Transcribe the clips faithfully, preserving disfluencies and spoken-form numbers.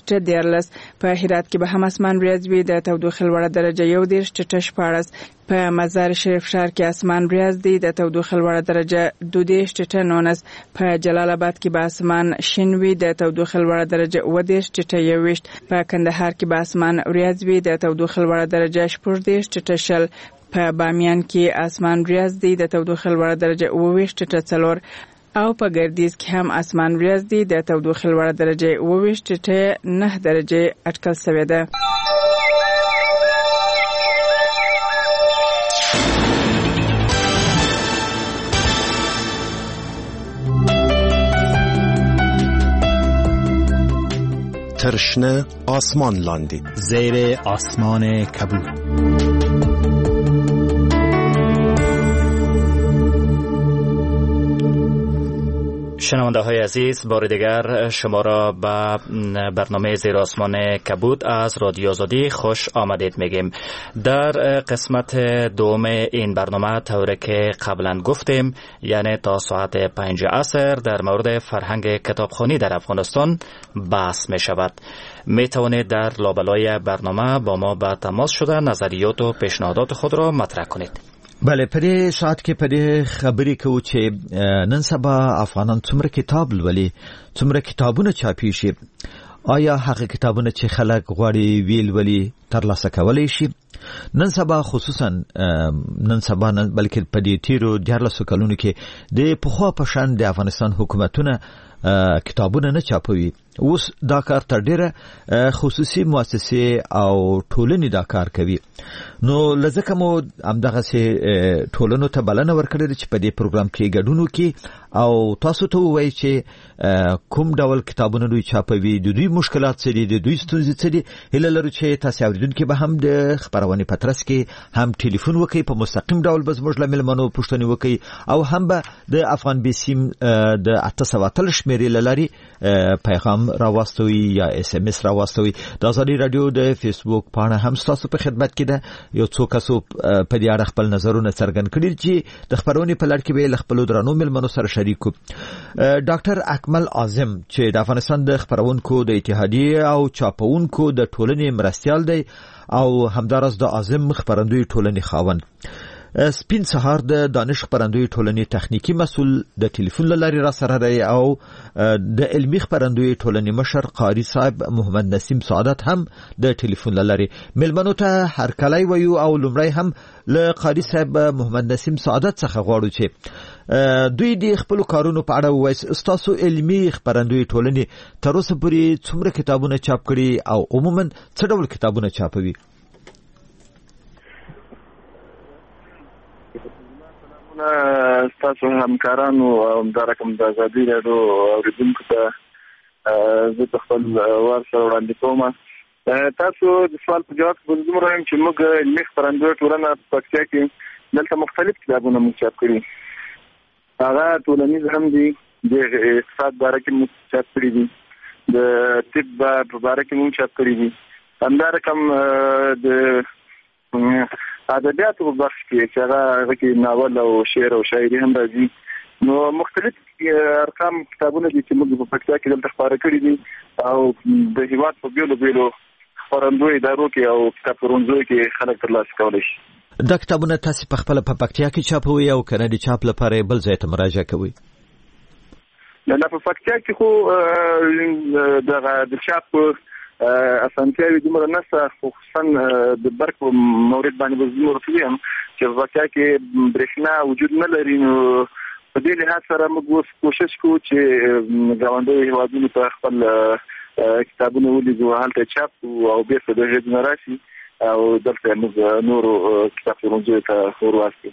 ټیټه دیارلس، په هرات کې به هم اسمان ریاض وي، د تودوخې لوړه درجه یو دېرش ټیټه شپاړس، په مزار شریف ښار کې اسمان ریاض دی، د تودوخې لوړه درجه دوه دېرش ټیټه نولس، په جلال آباد کې به اسمان شین وي، د تودوخې لوړه درجه اوه دېرش ټیټه یوویشت، په کندهار کې به اسمان ریاض وي، د تودوخې لوړه درجه شپږ دېرش ټیټه شل، په بامیان کې اسمان ریاض دی، د تودوخې لوړه درجه اوه ویشت ټیټه څلور، او په ګردیز کې هم اسمان ریاض دی، د تودوخې لوړه درجه اوه ویشت ټیټه نه درجه اټکل شوې ده. ترشنه آسمان لاندی زیر آسمان کبود. شنونده های عزیز، بار دیگر شما را به برنامه زیر آسمان کبود از رادیو آزادی خوش آمدید میگیم. در قسمت دوم این برنامه طوری که قبلا گفتیم، یعنی تا ساعت پنج عصر در مورد فرهنگ کتابخوانی در افغانستان بحث می شود. می توانید در لابلای برنامه با ما به تماس شده نظریات و پیشنهادات خود را مطرح کنید. بله، په دې ساعت کې په دې خبرې کوو چې نن سبا افغانان څومره کتاب لولي، څومره کتابونه چاپی شي، آیا هغه کتابونه چې خلک غواړي ویل ولي ترلاسه کولی شي؟ نن سبا خصوصا نن سبا نه بلکې په دې تیرو دیارلسو کلونو کې د پخوا په شان د افغانستان حکومتونه کتابونه نه چاپوي. اوس دا کار تر ډیره خصوصي مؤسسې او ټولنې دا کار کوي. نو لزکه مو همدغه سي ټولنو ته بلنه ورکړې چې په دې پروګرام کې ګډون وکړي او تاسو ته وایي چې کوم ډول کتابونه دوی چاپوي، د دوی مشکلات څه دي، د دوی ستونزې څه دي. هیله لرو چې تاسو اوریدونکو به هم د خبرونې پترس کې هم ټلیفون وکړي، په مستقیم ډول به زموږ له ملمنو پوښتنې وکړي او هم به د افغان بیسیم د اته سوه اتلس شمیرې له لارې پیغام راواستوي یا اس ام اس راواستوي. د آزادي رادیو د فیسبوک پاڼه هم تاسو په خدمت کې ده. یو څو کسو په دې اړه خپل نظرونه څرګند کړي چې د خبرونې په لړ کې به له خپل درنو ملمنو سره شریکو. ډاکټر اکمل اعظم چې د افغانستان د خبرونکو د اتحادیې او چاپونکو د ټولنې مرستیال دی او همدارس د اعظم خبرندوی ټولنې خاوند. سپین سهار د دانش خبرندوی ټولنې تخنیکی مسول د ټلیفون لاري را سره دی او د علمی خبرندوی ټولنې مشر قاری صاحب محمد نسیم سعادت هم د ټلیفون لاري ملمنو ته هر کله ویو او لمړی هم له قاری صاحب محمد نسیم سعادت څخه غواړو چې دوی د خپل کارونو په اړه وایي. استاسو علمی خبرندوی ټولنې تر اوسه پورې څومره کتابونه چاپ کړي او عموما څه ډول کتابونه چاپوي؟ تاسو همکارانو او د رقم د ازادي راډیو اوریدونکو ته زه په خپل وار سره وړاندې کوم. تاسو د سوال په جواب کې دومره وایم چې موږ علمي خبرندوی ټولنه په پکتیا کې دلته مختلف کتابونه موږ چاپ کړي. هغه ټولنیز هم دي، د اقتصاد باره کې موږ چاپ کړي دي، د طب په باره کې موږ چاپ کړي دي، همدا رقم د ادبیاتو په برخه کې چې هغه کې ناول او شعر او شاعري هم راځي. نو مختلف ارقام کتابونه دي چې موږ په پکتیا کې دلته خپاره کړي دي او د هیواد په بیلو بیلو خپرندوی ادارو کې او کتابخانو کې خلک ترلاسه کولی شي. دا کتابونه تاسو په خپل په پکتیا کې چاپوي او کنه د چاپ لپاره بل ځای ته مراجعه کوي؟ نه، په پکتیا کې خو د چاپ اسانتیاوي دومره نشته، خصوصا د برق په مورد باندې به زموږ رسوي چې په پکتیا کې برېښنا وجود نه لري. نو په دې لحاظ سره موږ اوس کوشش کوو چې ګاونډي هېوادونو ته خپل کتابونه ولیږو، هلته چاپ او بیرته د غږ نه راشي او دلته موږ نورو کتابخانو ته ورواستوو.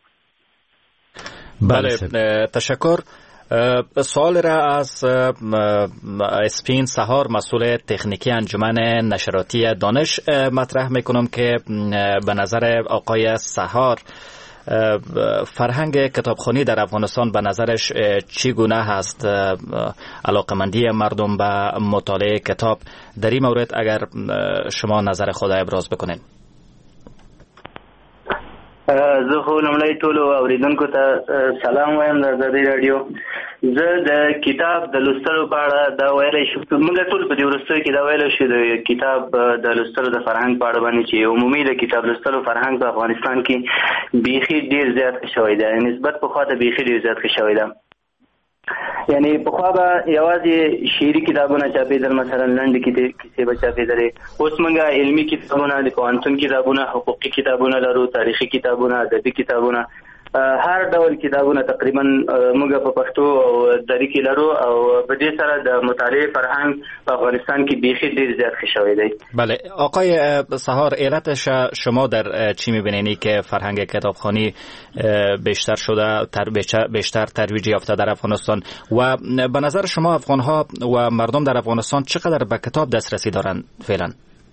بله، تشکر. سوال را از اسپین سهار مسئول تکنیکی انجمن نشراتی دانش مطرح میکنم که به نظر آقای سهار فرهنگ کتابخوانی در افغانستان به نظرش چگونه هست؟ علاقمندی مردم به مطالعه کتاب در این مورد اگر شما نظر خود ابراز بکنید. زه خو لومړی ټولو اوریدونکو ته سلام وایم د ازادۍ راډیو. زه د کتاب د لوستلو په اړه دا ویلی شو، موږ ټول په دې وروستیو کې دا ویلی شو د کتاب د لوستلو د فرهنګ په اړه باندې چې عمومي د کتاب لوستلو فرهنګ په افغانستان کې بیخي ډېر زیات ښه شوی دی، نسبت پخوا ته بیخي ډېر زیات ښه شوی دی. یعنی پخوا به یوازې شعري کتابونه چاپېدل، مثلا لنډې کیسې به چاپېدلې. اوس موږ علمي کتابونه، د پوهنتون کتابونه، حقوقي کتابونه لرو، تاریخي کتابونه، ادبي کتابونه، هر ډول کتابونه تقریبا موږ په پښتو او دري کې لرو او په دې سره د مطالعه فرهنګ په افغانستان کې بیخی ډیر زیاد ښه شوی دی. بله آقای سحار، علتش شما در چی می‌بینید که فرهنگ کتابخوانی بیشتر شده، تر بیشتر ترویج یافته در افغانستان و به نظر شما افغان‌ها و مردم در افغانستان چقدر به کتاب دسترسی دارند فعلا؟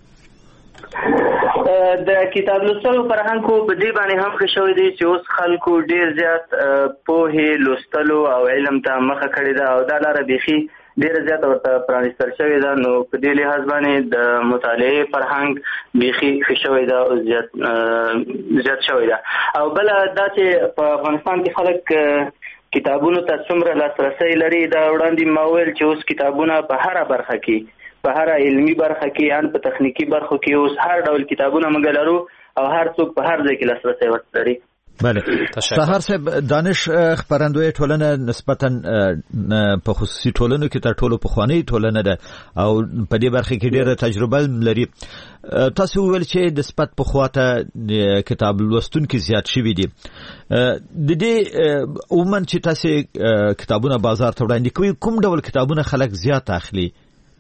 د کتاب لوستلو فرهنګ خو په دې باندې هم ښه شوی دی چې اوس خلکو ډېر زیات پوهې لوستلو او علم ته مخه کړې ده او دا لاره بیخي ډېره زیاته ورته پرانیستل شوې ده. نو په دې لحاظ باندې د مطالعې فرهنګ بیخي ښه شوی ده او زیات زیات شوی ده. او بله دا چې په افغانستان کې خلک کتابونو ته څومره لاسرسی لري، دا وړاندې ما ویل چې اوس کتابونه په هره برخه کې، په هر علمي برخه کې ان په تخنیکی برخو کې اوس هر ډول کتابونه موږ لرو او هر څوک په هر ځای کې لاسرسی ورته لري. بله سحر صاحب، دانش خپرندوی ټولنه نسبتا په خصوصي ټولنو کې تر ټولو پخوانۍ ټولنه ده او په دې برخه کې ډېره تجربه لري. تاسو وویل چې د نسبت پخواته کتاب لوستونکي زیات شوي دي. د دې عموما چې تاسو کتابونه بازار ته وړاندې کوئ، کوم ډول کتابونه خلک زیات اخلي؟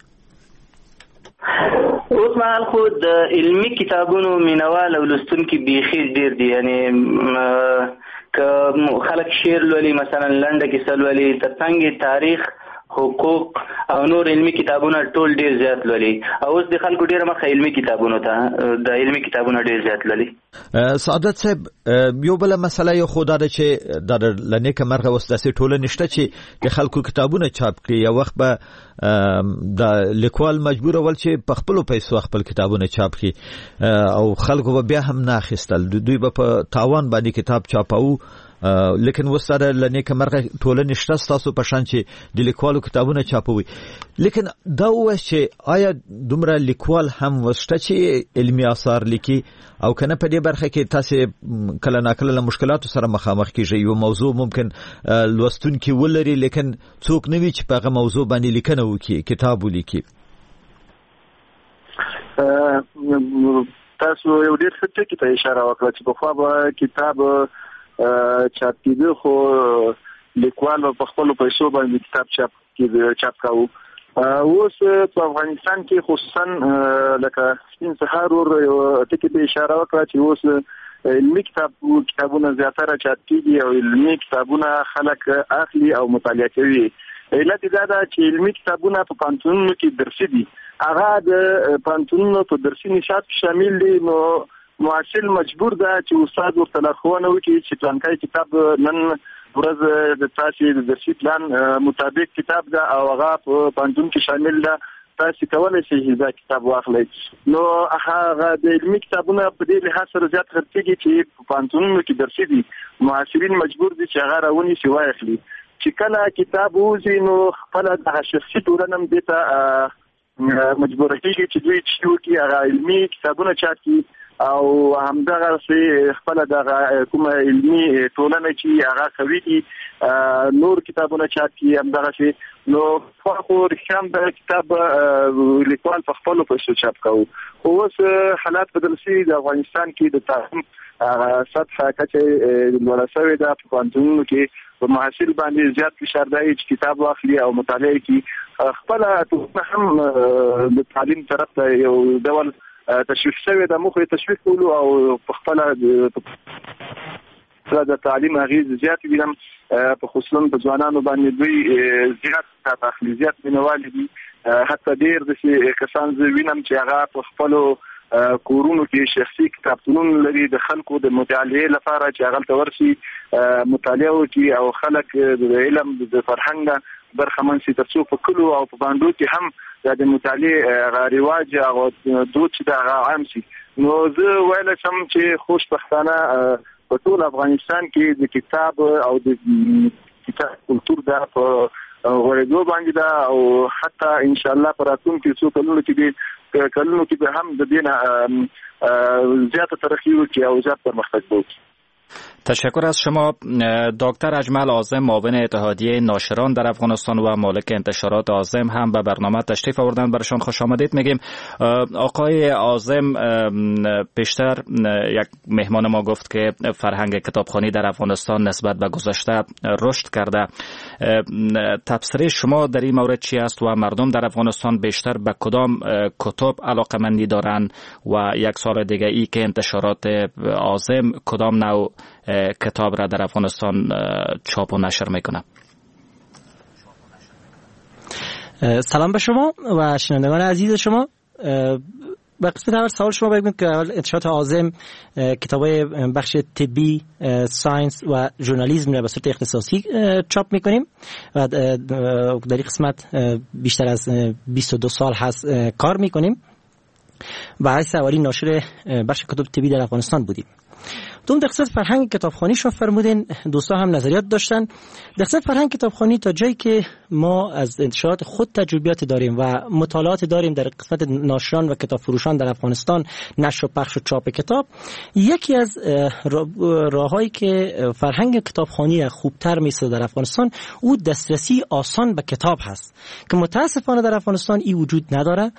اوس مهال خو د علمي کتابونو مینوال او لوستونکي بیخي ډېر دي. یعنی که خلک شعر لولي، مثلا لنډه کیسه لولي، ترڅنګ تاریخ، حقوق او نور علمي کتابونه ټول ډېر زیات لولي. او اوس د خلکو ډېره مخه علمي کتابونو ته، د علمي کتابونه ډېر زیات لولي. سعادت صاحب، یو بله مسله یو خو دا ده چې دا له نیکه مرغه اوس داسې ټولنې شته چې د خلکو کتابونه چاپ کړي. یو وخت به د لیکوال مجبور ول چې په خپلو پیسو خپل کتابونه چاپ کړي او خلکو به بیا هم نه اخیستل، دوی به په تاوان باندې کتاب چاپاو. لیکن وسره لنیکه مرغه ټولنې شته ستاسو په شان چې د لیکوالو کتابونه چاپوي. لیکن دا وایي چې آیا دومره لیکوال هم وشته چې علمي آثار لیکي او کنه په دې برخه کې تاسو کله ناکله له مشکلاتو سره مخامخ کیږئ؟ یو موضوع ممکن لوستونکي ولري لیکن څوک نه وي چې په هغه موضوع باندې لیکنه وکړي، کتاب ولیکي. تاسو یو ډېر ښه ټکي ته اشاره وکړه چې پخوا به کتاب چاپ کېده خو لیکوال په خپلو پیسو باندې کتاب چاپ کېده چاپ کاوه. اوس په افغانستان کې خصوصا لکه سپین سهار ور یو ټکي ته اشاره وکړه چې اوس علمي کتاب کتابونه زیاتره چاپ کېږي او علمي کتابونه خلک اخلي او مطالعه کوي. علت دا ده چې علمي کتابونه په پوهنتونونو کې درسي دي، هغه د پوهنتونونو په درسي نصاب کې شامل دي. نو معاشر مجبور ده چې استاد ورته لارښوونه وکړي چې پلانکای کتاب نن ورځ د تاسو د درسي پلان مطابق کتاب ده او هغه په پوهنتون کې شامل ده، تاسو کولای شئ دا کتاب واخلئ. نو هغه د علمي کتابونه په دې لحاظ سره زیات خرڅېږي چې په پوهنتونونو کې درسي دي، معاشرین مجبور دي چې هغه راونی شي واخلي. چې کله کتاب وځي نو خپل د شخصي ټولنه هم دې ته مجبور کېږي چې دوی چې وکړي هغه علمي کتابونه چاپ کړي او همدغه سي خپل دغه کومه علمي ټولنه چې هغه کوي دي نور کتابونه چاپ کړي همدغه سي. نو خو رښتیا د کتاب لیکوال په خپل پیسو چاپ کوي. اوس حالات بدل شي، د افغانستان کې د تعلیم سطح کچه لوړه شوې ده، په پوهنتونونو کې په محصل باندې زیات فشار دی چې کتاب واخلي او مطالعه کوي. خپل هم د تعلیم طرف ته یو ډول تشویق شوی د مخه تشویق کولو او په خپل د تعلیم اغیز زیات دي، په خصوصا په ځوانانو باندې دوی زیات تخلیق زیات منوال دي. حتی ډیر د کسان زه وینم چې هغه په خپل کورونو کې شخصي کتابتونونه لري د خلکو د مطالعې لپاره چې هغه ته ورشي مطالعه وکړي او خلک د علم د فرهنګ برخمن سي ترڅو په کلو او په باندې کې هم د مطالعې رواج او دود چې دا عام شي. نو زه ویل سم چې خوشبختانه په ټول افغانستان کې د کتاب او د کتاب کلتور د غوړېدو باندې دا او حتی ان شاء الله پر راتلونکي څو کلونو کې به کلونو کې به هم د دې زیاته ترقی وکړي او زیات پرمختګ وکړي. تشکر از شما دکتر اجمل عاظم، معاون اتحادیه ناشران در افغانستان و مالک انتشارات عاظم هم به برنامه تشریف آوردن. برشان خوش آمدید میگیم. آقای عاظم، پیشتر یک مهمان ما گفت که فرهنگ کتابخوانی در افغانستان نسبت به گذشته رشد کرده. تبصره شما در این مورد چی است و مردم در افغانستان بیشتر به کدام کتاب علاقه‌مندی دارند و یک سال دیگه ای که انتشارات عاظم کدام نوع کتاب را در افغانستان چاپ و نشر میکنه؟ سلام به شما و شنوندگان عزیز شما. به قسمت اول سوال شما بگیم که انتشارات عاظم کتابای بخش طبی، ساینس و ژورنالیسم را به صورت اختصاصی چاپ میکنیم و در این قسمت بیشتر از بیست و دو سال هست کار میکنیم و حیث اولی ناشر بخش کتب طبی در افغانستان بودیم. دوم در قسمت فرهنگ کتابخوانی شما فرمودین، دوستا هم نظریات داشتن. در قسمت فرهنگ کتابخوانی تا جایی که ما از انتشارات خود تجربیات داریم و مطالعات داریم در قسمت ناشران و کتاب فروشان در افغانستان، نشر و پخش و چاپ کتاب، یکی از راههایی که فرهنگ کتابخوانی خوبتر میسازه در افغانستان او دسترسی آسان به کتاب هست که متاسفانه در افغانستان این وجود نداره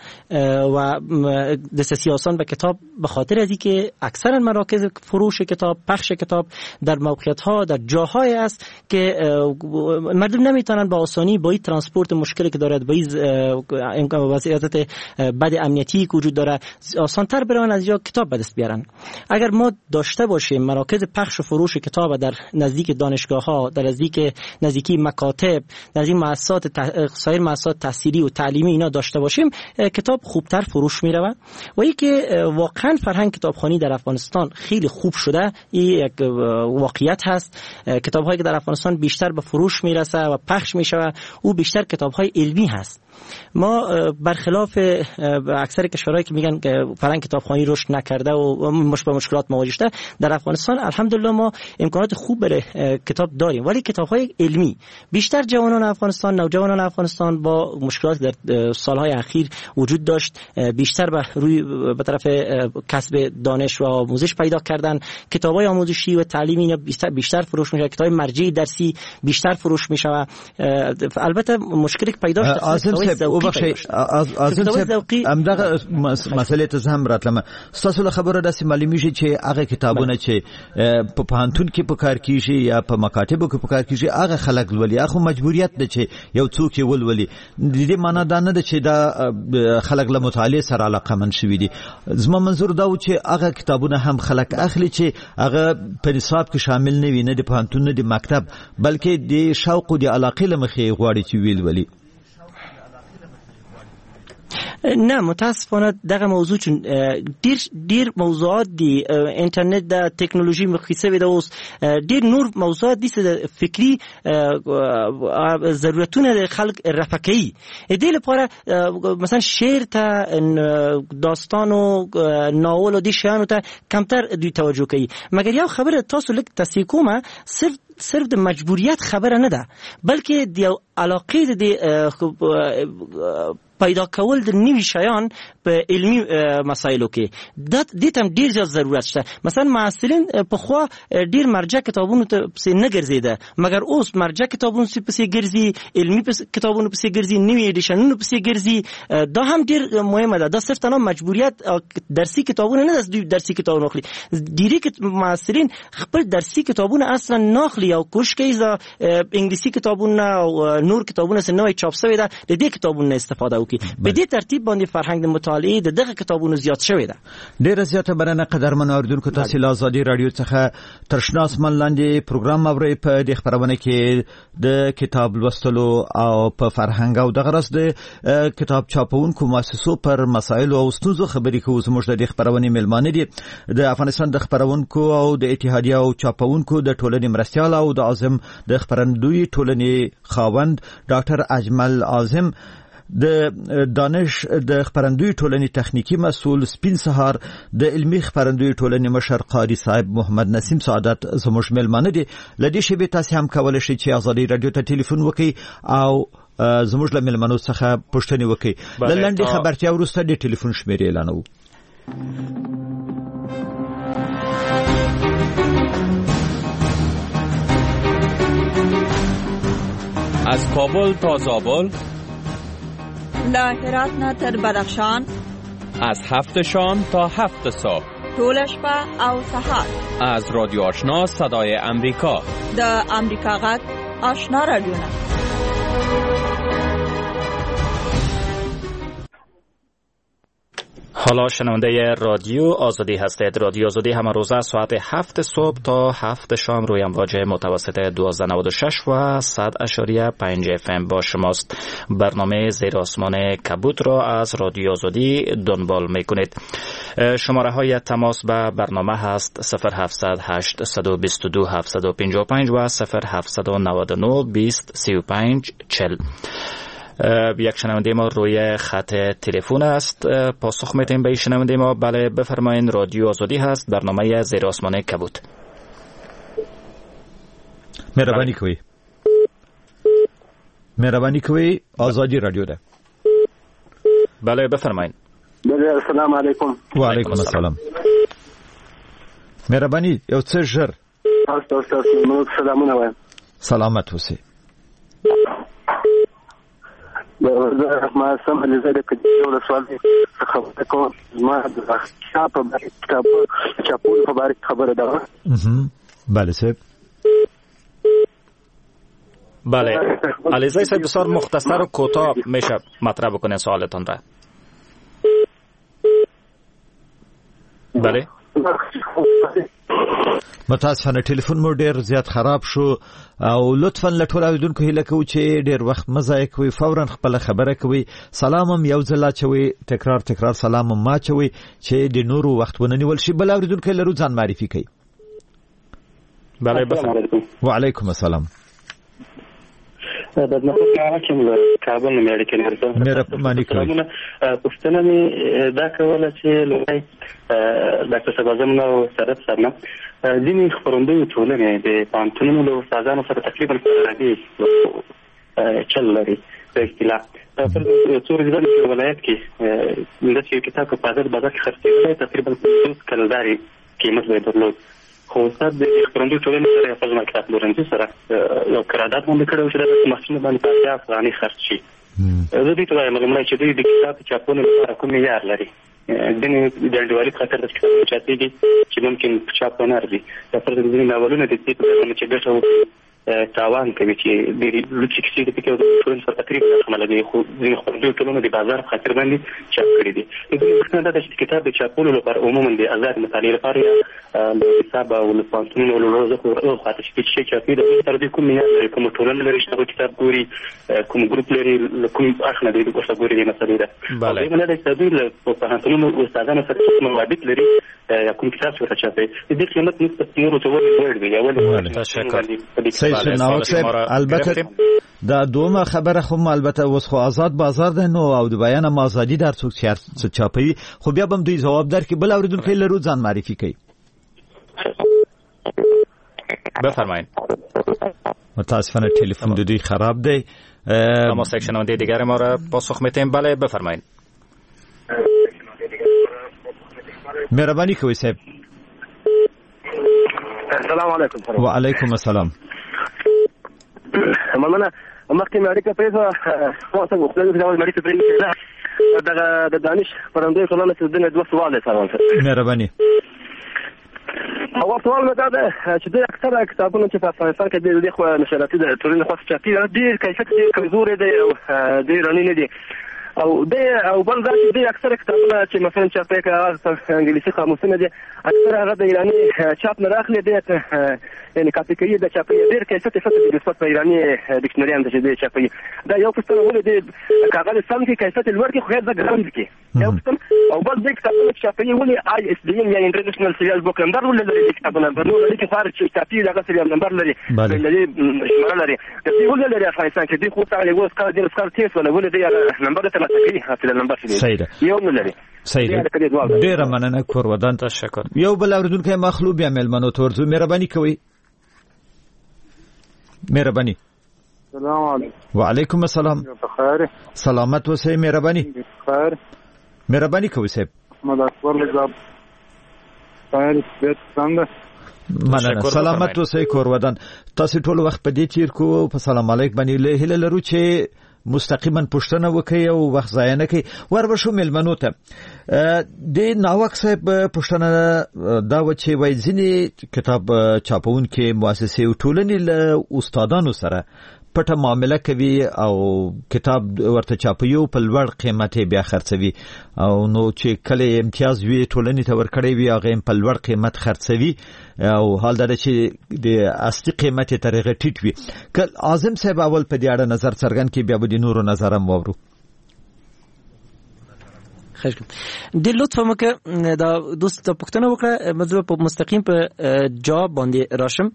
و دسترسی آسان به کتاب به خاطر از اینکه اکثرا مراکز فروش کتاب، پخش کتاب در موقعیت‌ها در جاهای است که مردم نمیتونن با آسانی با این ترانسپورت مشکلی که دارد، با این وضعیت بد امنیتی که وجود داره، آسان‌تر برن از جا کتاب به دست بیارن. اگر ما داشته باشیم مراکز پخش و فروش کتاب در نزدیک دانشگاه‌ها، در نزدیک نزدیکی مکاتب، در این مؤسسات ت... سایر مؤسسات تحصیلی و تعلیمی اینا داشته باشیم، کتاب خوبتر فروش میره. و اینکه واقعا فرهنگ کتابخوانی در افغانستان خیلی خوب شده، این یک واقعیت هست. کتاب‌هایی که در افغانستان بیشتر به فروش میرسه و پخش میشه او بیشتر کتاب‌های علمی هست. ما برخلاف اکثر کشورهایی که میگن که فرهنگ کتابخوانی رشد نکرده و مش با مشکلات مواجه شده، در افغانستان الحمدلله ما امکانات خوب برای کتاب داریم، ولی کتاب‌های علمی بیشتر جوانان افغانستان، نوجوانان افغانستان با مشکلات در سالهای اخیر وجود داشت، بیشتر به روی به طرف کسب دانش و آموزش پیدا کردن. کتاب‌های آموزشی و تعلیمی بیشتر بیشتر فروش میشه، کتاب مرجعی درسی بیشتر فروش میشه. البته مشکلی که پیدا شده او بخشي ازم امدغه مسئله ته هم راتلم. تاسو له خبره داسې معلومیږي چې هغه کتابونه چې په پانتون کې په کار کیږي یا په مکاتبو کې په کار کیږي هغه خلک ولولي، هغه مجبوریت ده چې یو څوک یې ولولي. د دې معنی دا نه ده چې دا خلک له مطالعه سره علاقه من شوي دي. زما منظور دا و چې هغه کتابونه هم خلک اخلي چې هغه په نصاب کې شامل نه وي، نه د پانتون نه د مکتب، بلکې د شوق او د علاقه لمخې غواړي چې ویل ولي. نه متاسفانه دغه موضوع چون ډیر ډیر موضوعات دی، انټرنیټ د ټکنالوژي مخکې د اوس ډیر نور موضوعات دي چې فکری ضرورتونه د خلک رفع کوي. دې لپاره مثلا شعر ته، داستان او ناول او دي شیانو ته کمتر دوی توجه کوي. مګر یو خبره تاسو لک تصحیح کومه، صرف صرف د مجبوریت خبره نه ده، بلکې د علاقې د پیدا کول د نوي شیان په علمي مسایلو کې د دې تم ډیر زیات ضرورت شته. مثلا معاصرین په خو ډیر مرجع کتابونو ته پسې نه ګرځیده، مګر اوس مرجع کتابونو پسې ګرځي، علمي کتابونو پسې ګرځي، نوي ایډیشنونو پسې ګرځي. دا هم ډیر مهمه ده. دا صرف تنها مجبوریت درسي کتابونه نه ده، درسي کتابونه اخلي ډیری معاصرین خپل درسي کتابونه اصلا نه اخلي او کوشش کوي ز انګلیسي کتابونه او نور کتابونه سره نوې چاپ شوی ده د دې کتابونو استفاده وکړي. به دې ترتیب باندې فرهنګ د مطالعه د دغه کتابونو زیات شوی ده. ډیره زیاته برنه قدرمن اوریدونکو، تاسو له ازادي رادیو څخه ترشناس من لاندې پروګرام اورئ. په دې خبرونه کې د کتاب لوستلو او په فرهنګ او دغه راس د کتاب چاپونکو مؤسسو پر مسایل او ستونزو خبرې کوو. زموږ د خبرونه ملمانه دي د افغانستان د خبرونکو او د اتحادیه او چاپونکو د ټولنې مرستيال او د اعظم د خبرندوی ټولنې خاوند ډاکټر اجمل عاظم. د دانش د خبرندوی ټولنې تخنیکی مسؤل سپین سهار د علمي خبرندوی ټولنې مشر قاری صاحب محمد نسیم سعادت زموږ ملمانه دي. لدې شی به تاسو هم کولای شئ چې ازادي رادیو ته ټلیفون وکړئ او زموږ له ملمنو څخه پوښتنه وکړئ. د لنډي خبرتیا وروسته د ټلیفون شمیرې اعلانوو. از کابل تا زابل، له هرات نه تر بدخشان، از هفت شام تا هفت صبح، طول شپه او سحر، از رادیو آشنا صدای امریکا، د امریکا غږ آشنا رادیو نه. حالا شنونده رادیو آزادی هستید. رادیو آزادی همه روزه ساعت هفت صبح تا هفت شام روی امواج متوسط دوازده نود و شش و صد اشاریه پنج اف ام با شماست. برنامه زیر آسمان کبوت را از رادیو آزادی دنبال میکنید. شماره های تماس به برنامه هست صفر هفتصد هشتصد و بیست و دو هفتصد و پنجاه و پنج و صفر هفتصد و نود و نه بیست سی و پنج چهل. یک شنونده ما روی خط تلفن است. پاسخ میتیم به شنونده ما. بله بفرمایید. رادیو آزادی هست، برنامه زیر آسمان کبوت. مهربانی کوی مهربانی کوی آزادی رادیو ده. بله بفرمایید. بله السلام علیکم. و علیکم السلام. مهربانی یو څه ژر تاسو تاسو نو سلامونه وایم. سلامت اوسئ. ما سم لزه د کډیو له سوال خبره کوم. ما د چاپ په کتاب چاپول په اړه خبره ده. اها بله صاحب. بله علیزاده صاحب بسیار مختصر و کوتاه میشه مطرح بکنه سوالتون را. بله متاسفانه ټلیفون مو ډیر زیات خراب شو او لطفا لټول اوریدونکو هیله کوم چې ډیر وخت مزه کوي فورا خپل خبره کوي. سلامم یو ځل چوي تکرار تکرار سلامم ما چوي چې د نورو وخت وننیول شي. بل اوریدونکو لرو ځان معرفي کوي. بله بفرمایئ. وعلیکم السلام. د نړۍ کوم کابل نه مېړه کې لرته مهرباني کوي. پښتنه می دا کوله چې لوی ډاکټر صاحب اعظم نو سره سره دیني خبرندوی ټولنې د پانتونونو له استادانو سره تقریبا فرادي چل لري په اصطلاح. پر څور ځل په ولایت کې د دې کتاب په بازار بازار کې خرڅېږي تقریبا پنځوس کلداري قیمت به درلود. خو استاد د خبرندوی ټولنې سره په ځما کې پلورنځي سره یو قرارداد باندې کړو چې د ماشين باندې په افغاني خرڅ شي. زه دې ته وایم چې د کتاب چاپونه لپاره کوم معیار لري. دني د ډیوالي خاطر د کتاب چاپېږي چې ممکن چاپ نه راځي. دا پر دې ناولونه د دې په اړه چې ګټه تاوان کوي چې د لوڅ کیسې د پکې د ټول سره تقریبا عمل دی. خو د خپل ټولنې د بازار خاطر باندې چاپ کړی دي. د دې څخه د کتاب د چاپولو لپاره عموما د آزاد مطالعه لپاره د حساب او د پانتون او لوزه او خاطر چې چاپې د تر دې کوم نه کوم ټولنه لري چې کتاب ګوري کوم ګروپ لري کوم اخنه دی د کوڅه ګوري د مسلې ده. بله نه د تدوین په پانتون او استادانو سره موافق لري یا کوم کتاب سره چاپې د دې قیمت نسبت تیر او تور ډېر دی. اول تشکر. البته دا دومره خبره خو البته اوس خو آزاد بازار ده نو او د بیان هم ازادي در څوک چې چاپوي. خو بیا هم دوی جواب درکې. بل اوریدونکو لرو ځان معرفي کوي. بفرمایید. متاسفانه تلفن دوی خراب دی. اما سکشن دیگر ما را پاسخ میتیم. بله بفرمایید. مهربانی کوي صاحب. السلام علیکم. و علیکم السلام. مننه. مخکې مې اړیکه پرېږده. خو څنګه وکړم چې دا مې اړیکه پرېږده. دغه د دانش خبرندوی ټولنې څخه د دوه سوال سره. مهرباني. او سوال مې دا ده چې د اکثره کتابونو چې په افغانستان کې د دې خو نشراتي د ټولنې خاص چاپي ډېر کیفیت ډېر کمزوري دی او ډېر رڼې نه دي. او د او بل ځای چې د اکثره کتابونه چې مثلا چاپي کاغذ په انګلیسي قاموسونه دي اکثره هغه د ایراني چاپ نه راخلي دي. یعنی کاپي کوي د چاپي ډېر کیفیت څه د نسبت په ایراني ډکشنري هم د چاپي دا یو څه ولې د کاغذ سم کې کیفیت لوړ کې خو ځکه ګران دي. یو څه او بل دې کتابونه چاپي ولې آی اس ډي یا انټرنیشنل سیریال بوک نمبر ولې لري کتابونه په نور کې فار چې چاپي دغه سیریال نمبر لري لري شماره لري د دې ولې لري افغانستان کې دې خو تعالی وس کار دې سکار تیس ولا ولې دې نمبر ته متکی حاصل نمبر شي یو نه لري صحیح ډیر مننه کور ودان تشکر یو بل اوریدونکو مخلوب یا ملمنو تورزو مهرباني کوي مهرباني السلام علیکم وعلیکم السلام بخیر سلامت اوسئ مهرباني خیر مهرباني کوي صاحب محمد اکبر لزاب خیر بیت څنګه مننه سلامت اوسئ کور ودان تاسو ټول وخت په دې چیر کو په سلام علیک باندې له هله لرو چې مستقیما پښتنه وکي او وخت ضایع نه کوي وربشو ملمنو ته د ناوک صاحب پښتنه دا و چې وای ځینی کتاب چاپون کې مؤسسه او ټولنې له استادانو سره پټه معامله کوي او کتاب ورته چاپیو په لوړ قیمت بیا خرڅوي او نو چې کله امتیاز وی ټولنې ته ورکړی وي هغه په لوړ قیمت خرڅوي او حال دا چې د اصلي قیمت طریقه ټیټ وي کله اعظم صاحب اول په دې اړه نظر څرګند کې بیا به د نورو نظر هم وورو خیر د لطف مکه دا دوست پښتنه وکړه مزه په مستقیم په جواب باندې راشم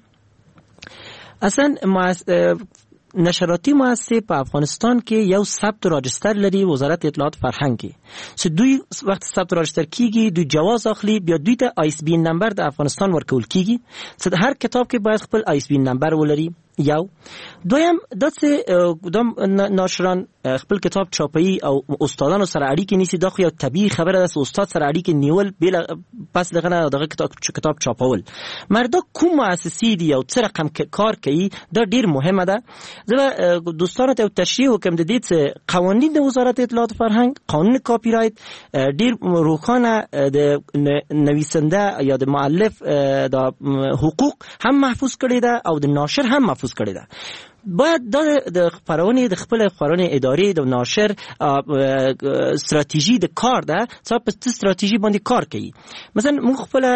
اصلا نشراتی مؤسسه په افغانستان کې یو ثبت راجستر لري وزارت اطلاعات فرهنګ کې چې دوی وخت ثبت راجستر کیږي دوی جواز اخلي بیا دوی ته آی اس بی نمبر د افغانستان ورکول کیږي چې هر کتاب کې باید خپل آی اس بی نمبر ولري یو دویم داسې دم ناشران خپل کتاب چاپی او استادانو سره اړیکې نیسي دا خو یو طبیعي خبره ده چې استاد سره اړیکې نیول بل پس دغه نه دغه کتاب کتاب چاپول مردا کوم مؤسسې دي او څه رقم کار کوي دا ډیر مهمه ده زه دوستانو ته تشریح وکم د دې چې قوانین د وزارت اطلاعات فرهنګ قانون کاپی رایت ډیر روښانه د نویسنده یا د مؤلف د حقوق هم محفوظ کړي ده او د ناشر هم محفوظ کړي ده باید د خبرونه د خپل خبرونه ادارې د ناشر استراتیژي د کار ده څه په استراتیژي باندې کار کوي مثلا موږ خپل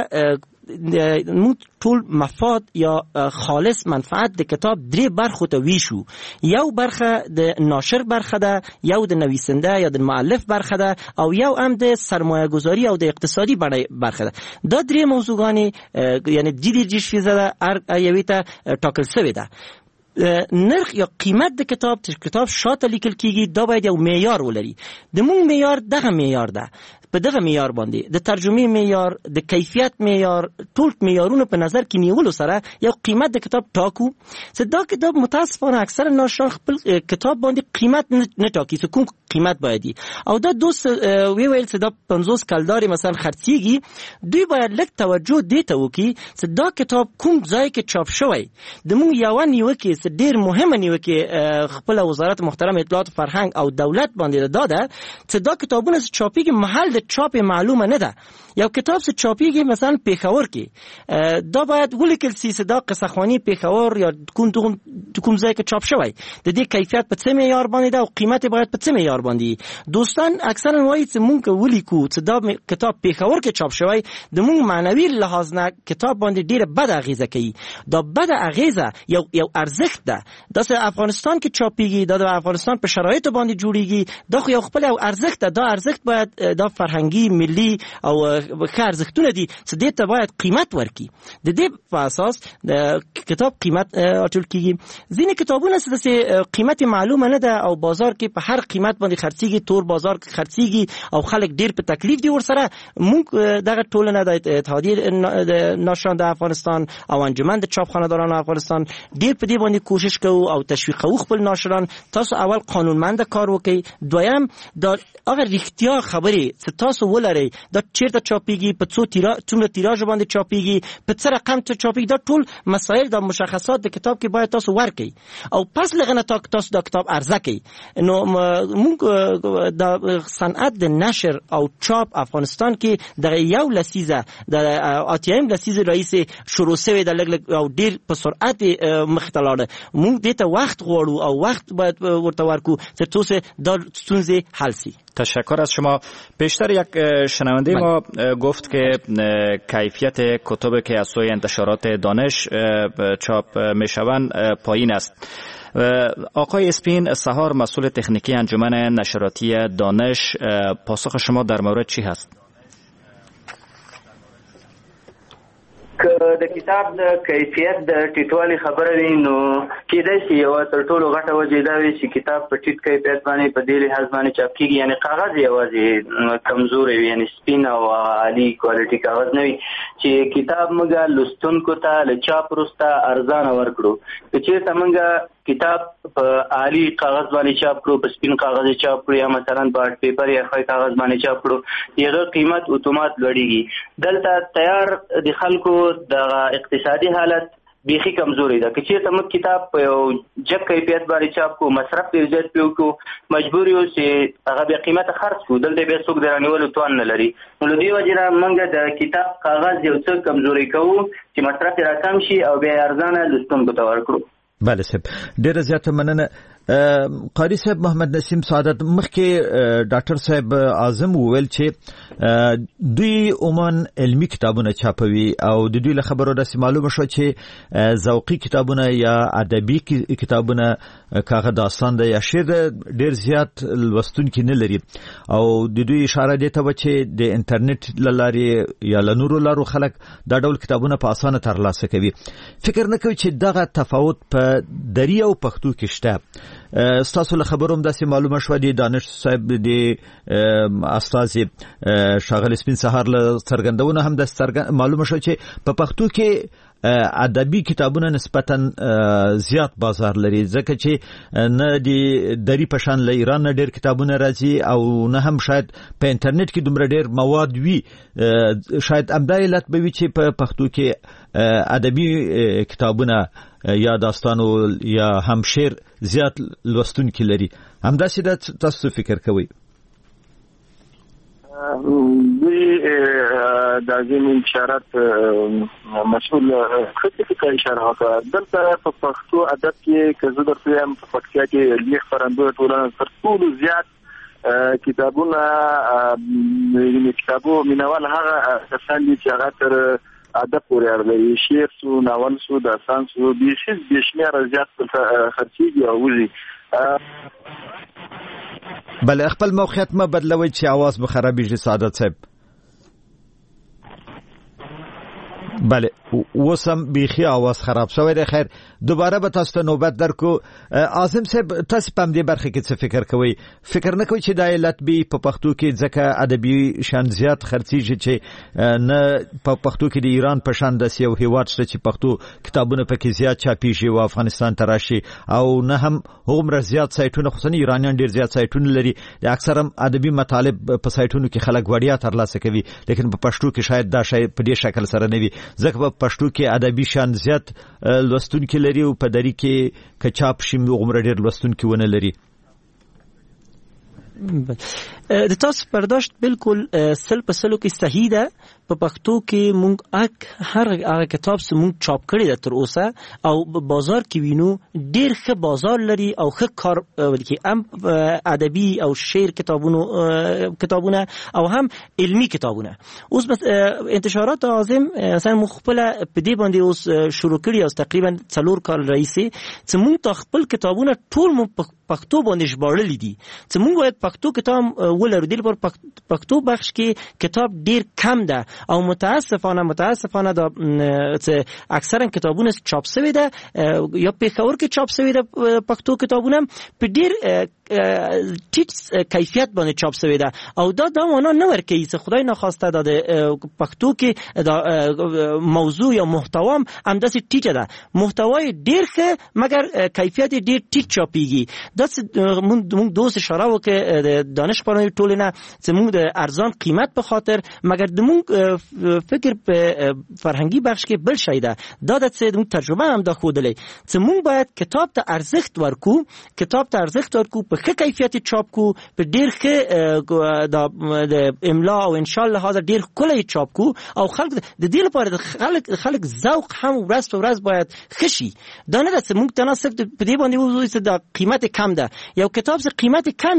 موږ ټول مفاد یا خالص منفعت د کتاب درې برخو ته ویشو یو برخه د ناشر برخه ده یو د نویسنده یا د مؤلف برخه ده او یو هم د سرمایه گذاری او د اقتصادي برخه ده دا درې موضوعګانې یعنی د دې فیصد هر یوې ته ټاکل شوی ده نرخ یا قیمت د کتاب چې کتاب شاته لیکل کیږي دا باید یو معیار ولري د مونږ معیار دغه معیار ده په دغه معیار باندې د ترجمه معیار د کیفیت معیار ټول معیارونه په نظر کې نیولو سره یو قیمت د کتاب ټاکو چې دا کتاب متاسفانه اکثر ناشران خپل کتاب باندې قیمت نه ټاکي چې کوم قیمت باید او دا دوست وی ویل چې دا پنځوس کلداري مثلا خرڅيږي دوی باید لږ توجه دي ته وکي چې دا کتاب کوم ځای کې چاپ شوی د مونږ یو نیو کې چې ډیر مهمه نیو کې خپل وزارت محترم اطلاعات فرهنګ او دولت باندې داده چې دا کتابونه چاپيږي محل چاپ معلومه نه ده یو کتاب څه چاپیږي مثلا پیښور کې دا باید ولیکل سي چې دا قصه خواني پیښور یا کوم کوم ځای کې چاپ شوی د دې کیفیت په څه معیار باندې ده او قیمت باید په څه معیار باندې دوستان اکثرا وایي چې مونږ ولیکو چې دا کتاب پیښور کې چاپ شوی د مونږ معنوي لحاظ نه کتاب باندې ډیره بد اغیزه کوي دا بد اغیزه یو یو ارزښت ده د افغانستان کې چاپیږي دا د افغانستان په شرایطو باندې جوړیږي دا خو یو خپل ارزښت ده دا ارزښت باید دا فرهنګي ملي او ښه ارزښتونه دي چې دې ته باید قیمت ورکړي د دې په اساس د کتاب قیمت اټول کیږي ځینې کتابونه چې قیمت معلومه نه ده او بازار کې په هر قیمت باندې خرڅيږي تور بازار کې خرڅيږي او خلک ډیر په تکلیف دي ورسره موږ دغه ټولنه د اتحادیه د ناشران د افغانستان او انجمن د چاپخانه‌داران افغانستان ډیر په دې باندې کوشش کوو او تشویق کوو خپل ناشران تاسو اول قانونمند کار وکړئ دویم دا هغه رښتیا خبرې تاسو ولرئ دا چیرته چاپیږي په څو تیرا څومره تیراژ باندې چاپیږي په څه رقم ته چاپیږي دا ټول مسایل د مشخصات د کتاب کې باید تاسو ورکړئ او پس لغنه تاسو د کتاب عرضه کړئ نو موږ د صنعت د نشر او چاپ افغانستان کې د یو لسیزه د اتیم لسیزه رئیس شروع شوی د لګ او ډیر په سرعت مختلاله موږ دې ته وخت غواړو او وخت باید ورته ورکو چې تاسو د ستونزې حل شي تشکر از شما. پیشتر یک شنونده ما گفت که کیفیت کتب که از سوی انتشارات دانش چاپ میشوند پایین است. آقای اسپین سهار مسئول تکنیکی انجمن نشراتی دانش، پاسخ شما در مورد چی هست؟ که د کتاب د کیفیت د ټیټوالي خبره وي نو کېدای شي یوه تر ټولو غټه وجه دا وي چې کتاب په ټیټ کیفیت باندې په دې لحاظ باندې چاپ کېږي، یعنې کاغذ یوازې کمزوری وي، یعنې سپین او عالي کوالټي کاغذ نه وي چې کتاب موږ لوستونکو ته له چاپ وروسته ارزانه ورکړو. که چېرته موږ کتاب په عالي کاغذ باندې چاپ کړو، په سپین کاغذ چاپ کړو، یا مثلا په آرټ پیپر یا ښوی کاغذ باندې چاپ کړو، هغه قیمت اتومات لوړېږي. دلته تیار د خلکو د اقتصادي حالت بیخي کمزوري ده. که چېرته موږ کتاب په یو جګ کیفیت باندې چاپ کړو، مصرف ډېر زیات پرې وکړو، مجبور یو چې هغه بیا قیمته خرڅ کړو، دلته بیا څوک د رانیولو توان نه لري. نو له دې وجې نه موږ د کتاب کاغذ یو څه کمزوري کوو چې مصرف یې راکم شي او بیا یې ارزانه لوستونکو ته ورکړو. بله صاحب، ډېره زیاته مننه. قاری صاحب محمد نسیم سعادت، مخکې ډاکټر صاحب اعظم وویل چې دوی عموماً علمي کتابونه چاپوي او د دوی له خبرو داسې معلومه شوه چې ذوقي کتابونه یا ادبي کتابونه کاغه داستان ده یا شعر ډېر زیات لوستونکي نه لري، او د دوی اشاره دې ته وه چې د انټرنیټ له لارې یا له نورو لارو خلک دا ډول کتابونه په اسانه ترلاسه کوي. فکر نه کوي چې دغه تفاوت په دری او پښتو کې شته؟ ستاسو له خبرو هم داسې معلومه شوه د دانش صاحب د استاذ ښاغلي سپین سهار له څرګندونه هم داسې معلومه شوه چې په پښتو کې ادبي کتابونه نسبتا زیات بازار لري، ځکه چې نه د دری په شان له ایران نه ډېر کتابونه راځي او نه هم شاید په انټرنیټ کې دومره ډېر مواد وي. شاید همدا علت به وي چې په پښتو کې ادبي کتابونه یا داستانو یا هم شعر زیات لوستونکي لري. همداسې ده تاسو فکر کوئ؟ دوی د عظیم انشارات مسؤل خطي کا اشاره وکړه. دلته په پښتو ادب کې که زه درته وایم په پکتیا کې علمي خپرندویه ټولنه تر ټولو زیات کتابونه کتابو مینوال هغه کسان دي چې هغه تر ادب پورې اړه لري، شعر سو، ناول سو، داستان سو، بیخي بې شمېره زیات خرڅېږي او وځي. بله، خپل موقعیت مه بدلوئ چې اواز به خرابېږي سعادت صاحب. بله، اوس هم بیخي اواز خراب شوی دی. خیر، دوباره به تاسو ته نوبت درکو. اعظم صاحب، تاسو په همدې برخه کې څه فکر کوئ؟ فکر نه کوئ چې دا علت بي په پښتو کې ځکه ادبي شان زیات خرڅېږي چې نه په پښتو کې د ایران په شان داسې یو هېواد شته چې پښتو کتابونه پکې زیات چاپېږي او افغانستان ته راشي، او نه هم هغومره زیات سایټونه، خصوصا ایرانیان ډېر زیات سایټونه لري، اکثر هم ادبي مطالب په سایټونو کې خلک وړیا ترلاسه کوي، لیکن په پښتو کې شاید دا شی په دې شکل سره نه وي، ځکه په پښتو کې ادبي شان زیات لوستونکي لري او په دری کې که چاپ شي عمر ډېر لوستونکي ونه لري. د تاسو پرداشت بالکل سل په سلو کې صحیح ده. په پښتو کې مونږ اک هر هغه کتاب چې مونږ چاپ کړی ده تر اوسه او بازار کې وینو ډېر ښه بازار لري او ښه کار ولیکي، هم ادبي او شعر کتابونو کتابونه او هم علمی کتابونه. اوس بس انتشارات اعظم مثلا مخبله په دې باندې اوس شروع کړي او تقریبا څلور کال رئیسي چې مونږ ته خپل کتابونه ټول مو پښتو باندې ژباړلي دي چې مونږ باید پښتو کتاب ولرو. د پښتو بخش کې کتاب ډېر کم ده او متاسفانه متاسفانه دا اکثرا کتابونه چاپ شوی ده یا پېښور کې چاپ شوی ده پښتو کتابونه په ډېر ټیټ کیفیت باندې چاپ شوی ده او دا دا معنا نه ورکوي چې خدای ناخواسته د پښتو کې دا موضوع یا محتوا همداسې ټیټه ده، محتوای ډېر ښه مګر کیفیت ډېر ټیټ چاپېږي. داسې موږ دوس اشاره وکړه د دانش خپرندویه ټولنه چې موږ د ارزان قیمت په خاطر مګر د موږ فکر په فرهنګي بخش کې بل شی ده، دا د څه موږ ترجمه هم دا ښودلی چې موږ باید کتاب ته ارزښت ورکو، کتاب ته ارزښت ورکو، په ښه کیفیت چاپ کو، په ډېر ښه د املا او انشاء لحاظ ډېر ښکلی چاپ کو او خلک د دې لپاره د خلک خلک ذوق هم ورځ په ورځ باید ښه شي. دا نه ده چې موږ ته نه صرف په دې باندې ووایو چې دا قیمت کم ده. یو کتاب چې قیمت کم وي لکه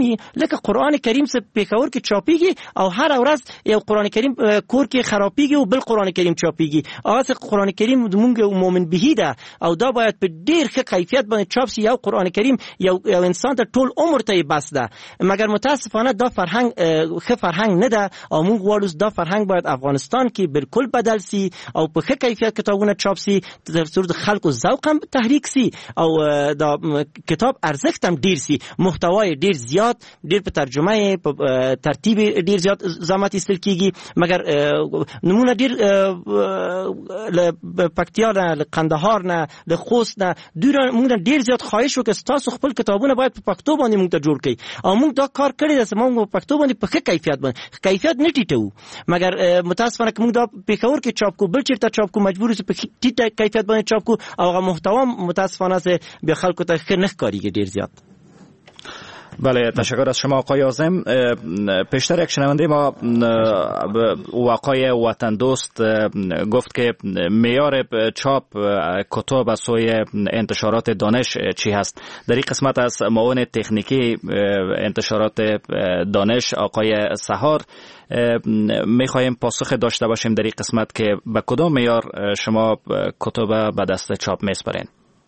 ځکه قرآن کریم څه پېښور کې چاپیږي او هر ورځ یو قرآن کریم کور کې خرابېږي او بل قرآن کریم چاپیږي. هغه قرآن کریم زموږ مؤمن به ده او دا باید په ډیر ښه کیفیت باندې چاپ شي. یو قرآن کریم یو یو انسان ته ټول عمر ته بس ده، مګر متاسفانه دا فرهنګ ښه فرهنګ نه ده او موږ غواړو دا فرهنګ باید افغانستان کې بالکل بدل سي او په ښه کیفیت کتابونه چاپ سي تر څو د خلکو ذوق هم تحریک سي او دا کتاب ارزښت هم ډیر سي، محتوای ډیر زیات، ډیر په ترجمه په ترتیب ډیر زیات زحمت ایستل کیږي. مګر نمونه ډیر له پکتیا نه، له قندهار نه، له خوست نه دوی موږ ډیر زیات خواهش وکړ تاسو خپل کتابونه باید په پښتو باندې موږ ته جوړ کړئ او موږ دا کار کړی دی چې موږ په پښتو باندې په ښه کیفیت باندې کیفیت نه ټیټو. مګر متاسفانه موږ دا پېښور کې چاپ کو، بل چیرته چاپ کو، مجبور یو په ټیټه کیفیت باندې چاپ کو او هغه محتوا متاسفانه به خلکو ته ښه نه ښکارېږي ډیر زیات. بله، تشکر از شما آقای عازم. پیشتر یک شنونده ما واقعی وطن دوست گفت که معیار چاپ کتاب از سوی انتشارات دانش چی هست؟ در این قسمت از معاون تکنیکی انتشارات دانش آقای سحار میخواهیم پاسخ داشته باشیم در این قسمت که به کدام معیار شما کتاب به دست چاپ میسپارین؟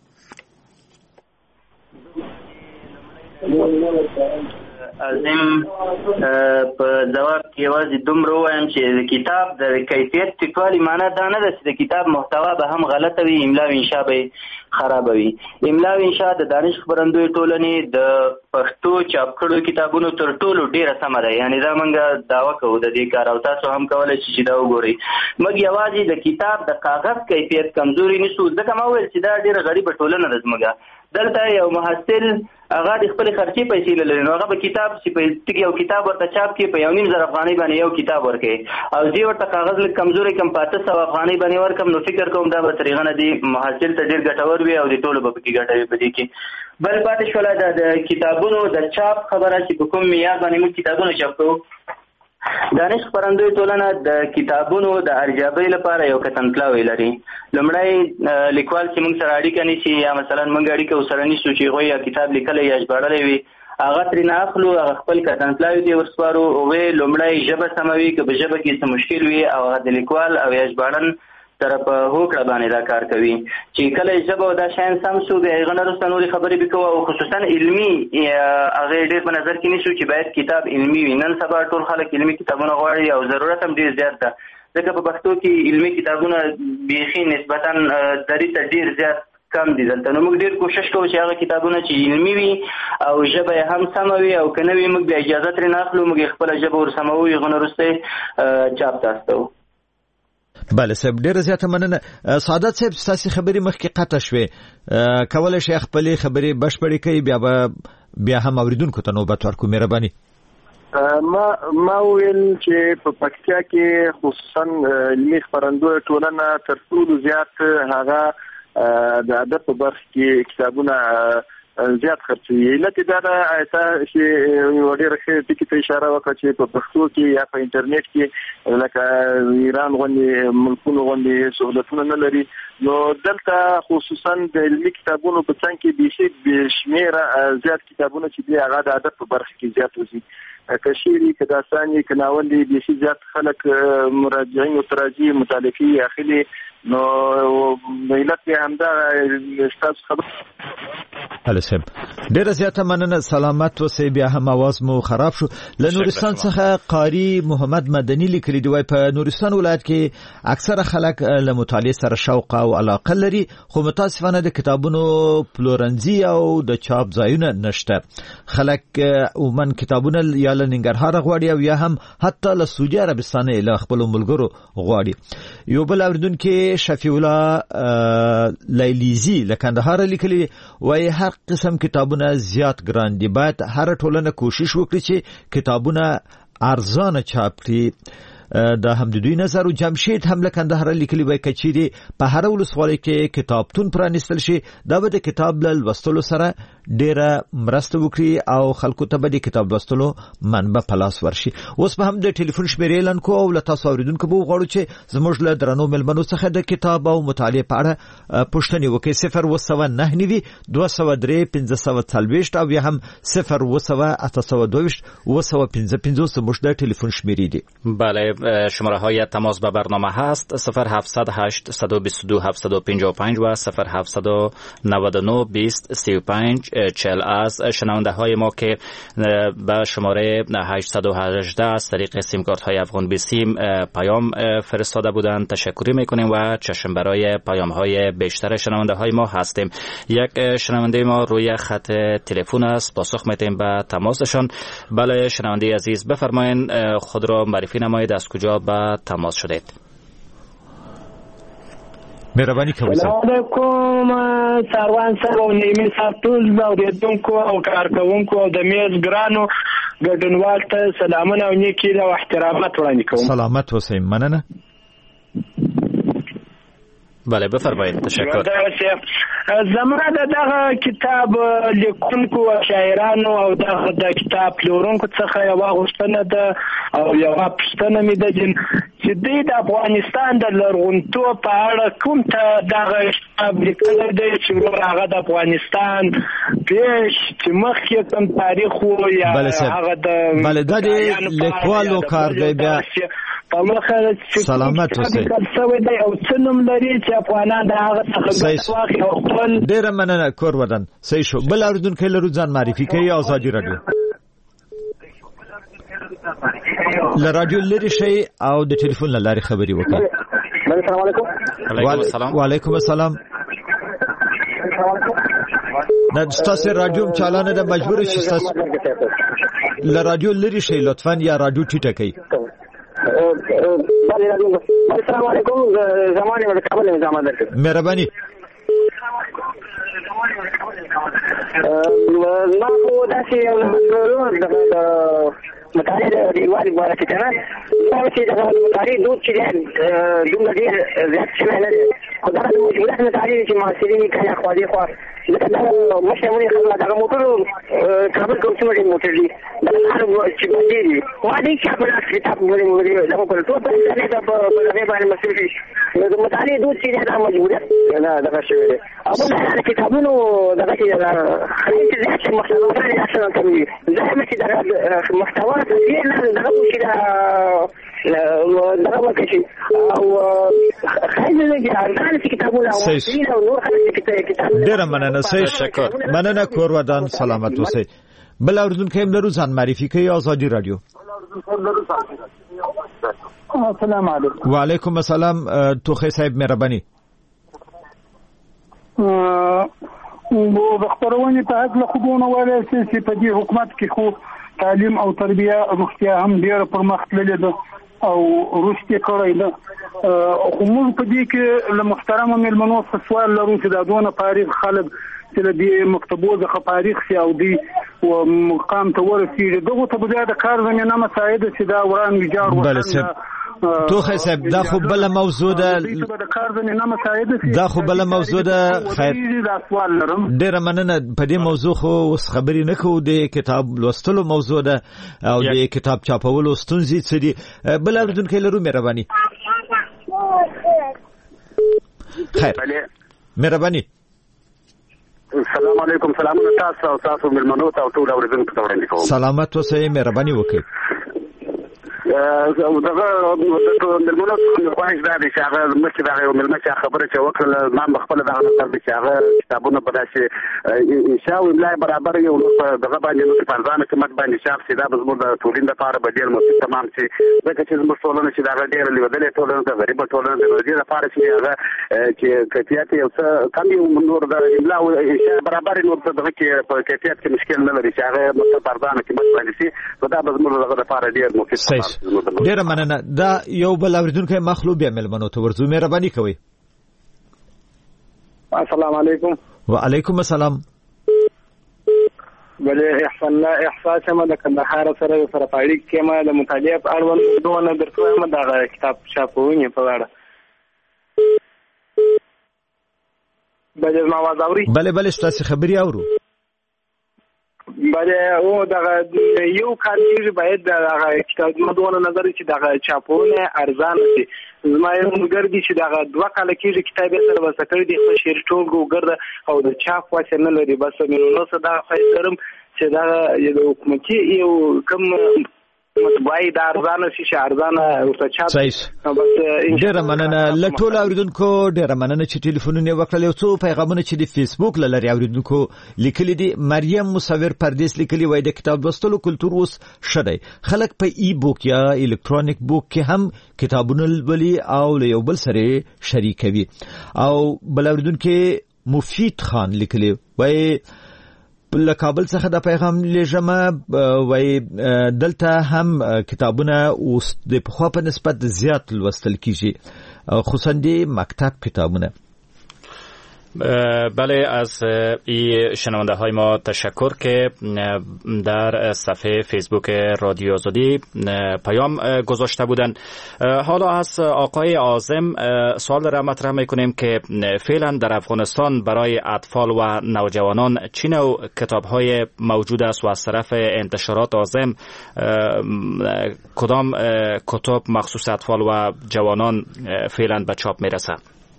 عظیم په جواب کې یوازې دومره وایم چې د کتاب د کیفیت ټیټوالي معنا دا نه ده چې د کتاب محتوا به هم غلطه وي، املا او انشا به خرابوي. املا او انشا د دانش خبرندوی ټولنې د پښتو چاپ کړو کتابونو تر ټولو ډیره سمه ده، یعنی دا موږ دعوه کوو د دې کار او تاسو هم کولی شئ چې دا وګورئ. موږ یوازې د کتاب د کاغذ کیفیت کمزوري نیسو، ځکه ما وویل چې دا ډیره غریبه ټولنه ده زموږ. دلته یو محصل هغه د خپل خرچي پیسې لري، نو هغه به کتاب چې په یو کتاب ورته چاپ کې په یو نیم زر افغانۍ باندې یو کتاب ورکړي او زه ورته کاغذ لږ کمزوري کم پاته سو افغانۍ باندې ورکم، نو فکر کوم دا به طریقه نه دی محصل ته ډیر ګټور وي او د ټولو به پکې ګټه وي په دې کې. بل پاتې شوله د کتابونو د چاپ خبره چې په کوم معیار باندې موږ کتابونه چاپ کوو. دانش خپرندوی ټولنه د کتابونو د ارزیابۍ لپاره یو کتنتلاوی لري. لومړی لیکوال چې موږ سره اړیکه نیسي یا مثلا موږ اړیکه ورسره نیسو چې هغوی یا کتاب لیکلی یا ژباړلی وي، هغه ترېنه اخلو، هغه خپل کتنتلاوی دی ورسپارو. هغوی لومړی ژبه سموي، که په ژبه کې څه مشکل وي او هغه د لیکوال او یا ژباړن سره په هوکړه باندې دا کار کوي چې کله ژبه او دا شیان سم شو بیا هغه نه وروسته نورې خبرې به کوو او خصوصا علمي هغې ډېر په نظر کې نیسو چې باید کتاب علمي وي. نن سبا ټول خلک علمي کتابونه غواړي او ضرورت هم ډېر زیات ده، ځکه په پښتو کې علمي کتابونه بیخي نسبتا دري ته ډېر زیات کم دي دلته. نو موږ ډېر کوشش کوو چې هغه کتابونه چې علمي وي او ژبه یې هم سمه وي او که نه وي موږ بیا اجازه ترې نه اخلو، موږ یې خپله ژبه ورسموو، هغه نه وروسته چاپ ته استوو. بله صاحب، ډیره زیاته مننه. سعادت صاحب، ستاسې خبرې مخکې قطع شوې، کولی شئ خپلې خبرې بشپړې کړئ، بیا به بیا هم اوریدونکو ته نوبت ورکړو. مهرباني. ما ما ویل چې په پکتیا کې خصوصا علمي خپرندوی ټولنه تر ټولو زیات هغه د ادب په برخه کې کتابونه زیات خرڅوي. علت دا ده چې یو ډېر ښه ټکي ته اشاره وکړه چې په پښتو کې یا په انټرنیټ کې لکه ایران غوندې ملکونو غوندې سهولتونه نه لري، نو دلته خصوصا د علمي کتابونو په څنګ کې بیخي بې شمېره زیات کتابونه چې دي هغه د ادب په برخه کې زیات وځي، که شعري، که داستاني، که ناول دي، بیخي زیات خلک مراجعین ورته راځي، مطالعه کوي، اخلي. نو علت یې همدا ستاسو خبر. هله صاحب، ډیره زیاته مننه. سلامت اوسئ. بیا هم اواز مو خراب شو. له نورستان څخه قاری محمد مدني لیکلي دی، وایي په نورستان ولایت کې اکثره خلک له مطالعې سره شوق او علاقه لري، خو متاسفانه د کتابونو پلورنځي او د چاپ ځایونه نشته. خلک عموما کتابونه یا له ننګرهار غواړي او یا هم حتی له سعودي عربستان له خپلو ملګرو غواړي. یو بل اوریدونکی شفیع الله لیلیزي له کندهار لیکلي، وایي هر قسم کتابونه زیات ګران دي، باید هر ټولنه کوشش وکړي چې کتابونه ارزانه چاپ کړي. د همدوی نظر او جمشید هم لکندهار لیکلی وای کچيري په هر ولسوالۍ کې کتابتون پرانیستل شي دا به د کتاب لوستلو سره ډیره مرسته وکړي او خلکو ته به د کتاب لوستلو منبع پلاس ورشي. اوس به هم د ټلیفون شمیرې اعلان کوو او له تاسو اوریدونکو به وغواړو چې زموږ له درنو ملمنو څخه د کتاب او مطالعه په اړه پوښتنې وکړي. صفر اووه سوه نهه نوي دوه سوه درې پنځه سوه څلوېښت او یا هم صفر اووه سوه اته سوه دویشت اووه سوه پنځه پنځوس زموږ د ټلیفون شمیرې دي. بله، شماره های تماس به برنامه هست صفر هفتصد هشت صد و بیست و دو هفتصد و پنجاه و پنج و صفر هفتصد و نود و نه بیست سی و پنج چهل. از شنونده های ما که به شماره هشتصد و هجده از طریق سیم کارت های افغان بی سیم پیام فرستاده بودند تشکری میکنیم و چشم برای پیام های بیشتر شنونده های ما هستیم. یک شنونده ما روی خط تلفن است، پاسخ میدیم به تماسشان. بله شنونده عزیز بفرمایید خود را معرفی نمایید، از کجا به تماس شدید. مهرباني کوئ. السلام علیکم سروان صاحب او نیمه صاحب ټول اوریدونکو او کارکونکو او د میز ګرانو ګډونوال ته سلامونه او نیکی او احترامات وړاندې کوم. سلامت اوسئ، مننه. بله بفرمایید. تشکر. زموږ د دغه کتاب لیکونکو او شاعرانو او دغه د کتاب پلورونکو څخه یو غوښتنه ده او یو پوښتنه مې ده چې د افغانستان د لرغونتوب په اړه کوم ته دغه کتاب لیکلی دی چې هغه د افغانستان پیش چې مخکې کوم تاریخ و یا هغه د بله دا د لیکوالو کار دی. بیا سلامت اوسئ. او څه نوم لري چې افغانان د هغه څخه ګټه واخلي او خپل. ډېره مننه کور ودان. صحیح شو. بل اورېدونکی لرو ځان معرفي کوي. ازادي راډیو له راډیو لرې شئ او د ټلیفون له لارې خبرې وکړئ. السلام علیکم. وعلیکم السلام. وعلیکم السلام. نه ستاسو راډیو چالانه ده، مجبور شئ ستاسو له راډیو لرې شئ لطفا یا راډیو ټیټه کړئ. السلام علیکم. زمانه ول کابل نظام درته مهرباني. ما خو داسې یو د مطالعه دیوال مبارکه کنه دا چې د مطالعه دود چې دومره ډېر زیات شوی نه دی. خو دا د مشکلات مطالعه چې معاصرین کوي اخوالي خوا دا مشهوري خلک دغه موټرو کابل کوم څه مړي موټر دي دا هر چې باندې دي ما دې چې په لاس کتاب مړي مړي دغه په ټول باندې دا په هغه باندې مسئله شي د مطالعه دود چې دا مجبوریت نه دغه شوی دی. او دا کتابونو دغه چې خلک چې محتوا لري اصلا کوي زه هم چې دغه محتوا ډیر نه دغه چې دا دغه وکړي او خایي نه ګرځي کتابونه او نور خلک کتاب. ډیر مننه. تشکر. مننه کور ودان. سلامت اوسئ. بل اورېدونکی هم لرو ځان معرفي کوي. ازادي راډیو. السلام علیکم. وعلیکم السلام. توخی صاحب مهرباني. و د خبرونې په هکله خودونه ویلی شي چې په دې حکومت کې خو تعلیم او تربیه روغتیا هم ډېره پرمخ تللې ده او رشد کړی ده. خو موږ په دې کې له محترمو مېلمنو څخه سوال لرو چې دا دونه فارغ خلک چې له دې مکتبو څخه فارغ شي او دوی مقام ته ورسېږي دغو ته به بیا د کار زمینه مساعده چې دا وران ویجاړ وطن توخی صاحب دا خو بل موضوع ده دا خو بل موضوع ده. خیر ډیره مننه. په دې موضوع خو اوس خبرې نه کوو. د کتاب لوستلو موضوع ده او د کتاب چاپولو ستونزې څه دي. بل اورېدونکی لرو مهرباني. خیر مهرباني. السلام علیکم. سلامونه تاسو او تاسو ملمنو ته او ټول اورېدونکو ته وړاندې کوم. سلامت اوسئ. مهرباني وکړئ. دغه د ملمنو خواهش دا دی چې هغه مخکې دغه یو مېلمه چې خبره چې وکړله ما خپله دغه نظر دی چې هغه کتابونه په داسې انشا او املا برابر یو په دغه باندې نو په ځان کې مت باندې شاف چې دا به زموږ د ټولنې لپاره به ډېر مفید تمام شي. ځکه چې زموږ ټولنه چې دغه ډېره لوېدلې ټولنه ده غریبه ټولنه ده. د دې لپاره چې هغه چې کیفیت یو څه کم یو نور د املا او انشا برابر نور دغه کې په کیفیت کې مشکل نه لري چې هغه مت په ځان کې مت باندې شي نو دا به زموږ دغه لپاره ډېر مفید تمام. ډیره مننه. دا یو بل اوریدونکی مخلوب بیا ملمنو ته ورځو. مهرباني کوئ. السلام علیکم. وعلیکم السلام. بلې احسان الله احساس هم د کندهار سره سره پاړی کې ما د مطالعه په اړوند دوه درته هم د کتاب چاپونې په اړه بلې ما आवाज اوري بلې بلې تاسو خبري اورو بلې او د یو کار چې باید د کتاب مدونه نظر چې د چاپونه ارزانه شي زما یو مګر دي چې دا دوه کال کې کتاب سره وسکړي دي خو شیر ټول ګرد او د چاپ واسه نه لري بس نو څه دا خیرم چې دا یو حکومتي یو کم مطبعي د ارزانه شي چې ارزانه او څه چاپ بس ډیر مننه لټول اوریدونکو ډیر مننه چې ټلیفونونه وکړل او څو پیغامونه چې د فیسبوک لری اوریدونکو لیکلي دي مریم مصور پردیس لیکلي وای د کتاب لوستلو کلتور اوس شډای خلک په ای بوک یا الکترونیک بوک کې هم کتابونه ولي او یو بل سره شریکوي او بل اوریدونکو مفید خان لیکلي وای له کابل څخه د پیغام لېږم وای دلته هم کتابونه اوس د پخوا په نسبت زیات لوستل کیږي خصوصا د مکتب کتابونه. بله از این شنونده های ما تشکر که در صفحه فیسبوک رادیو آزادی پیام گذاشته بودن. حالا از آقای عاظم سوال را مطرح میکنیم که فعلا در افغانستان برای اطفال و نوجوانان چه نوع کتاب های موجود است و از طرف انتشارات عاظم کدام کتاب مخصوص اطفال و جوانان فعلا به چاپ میرسه؟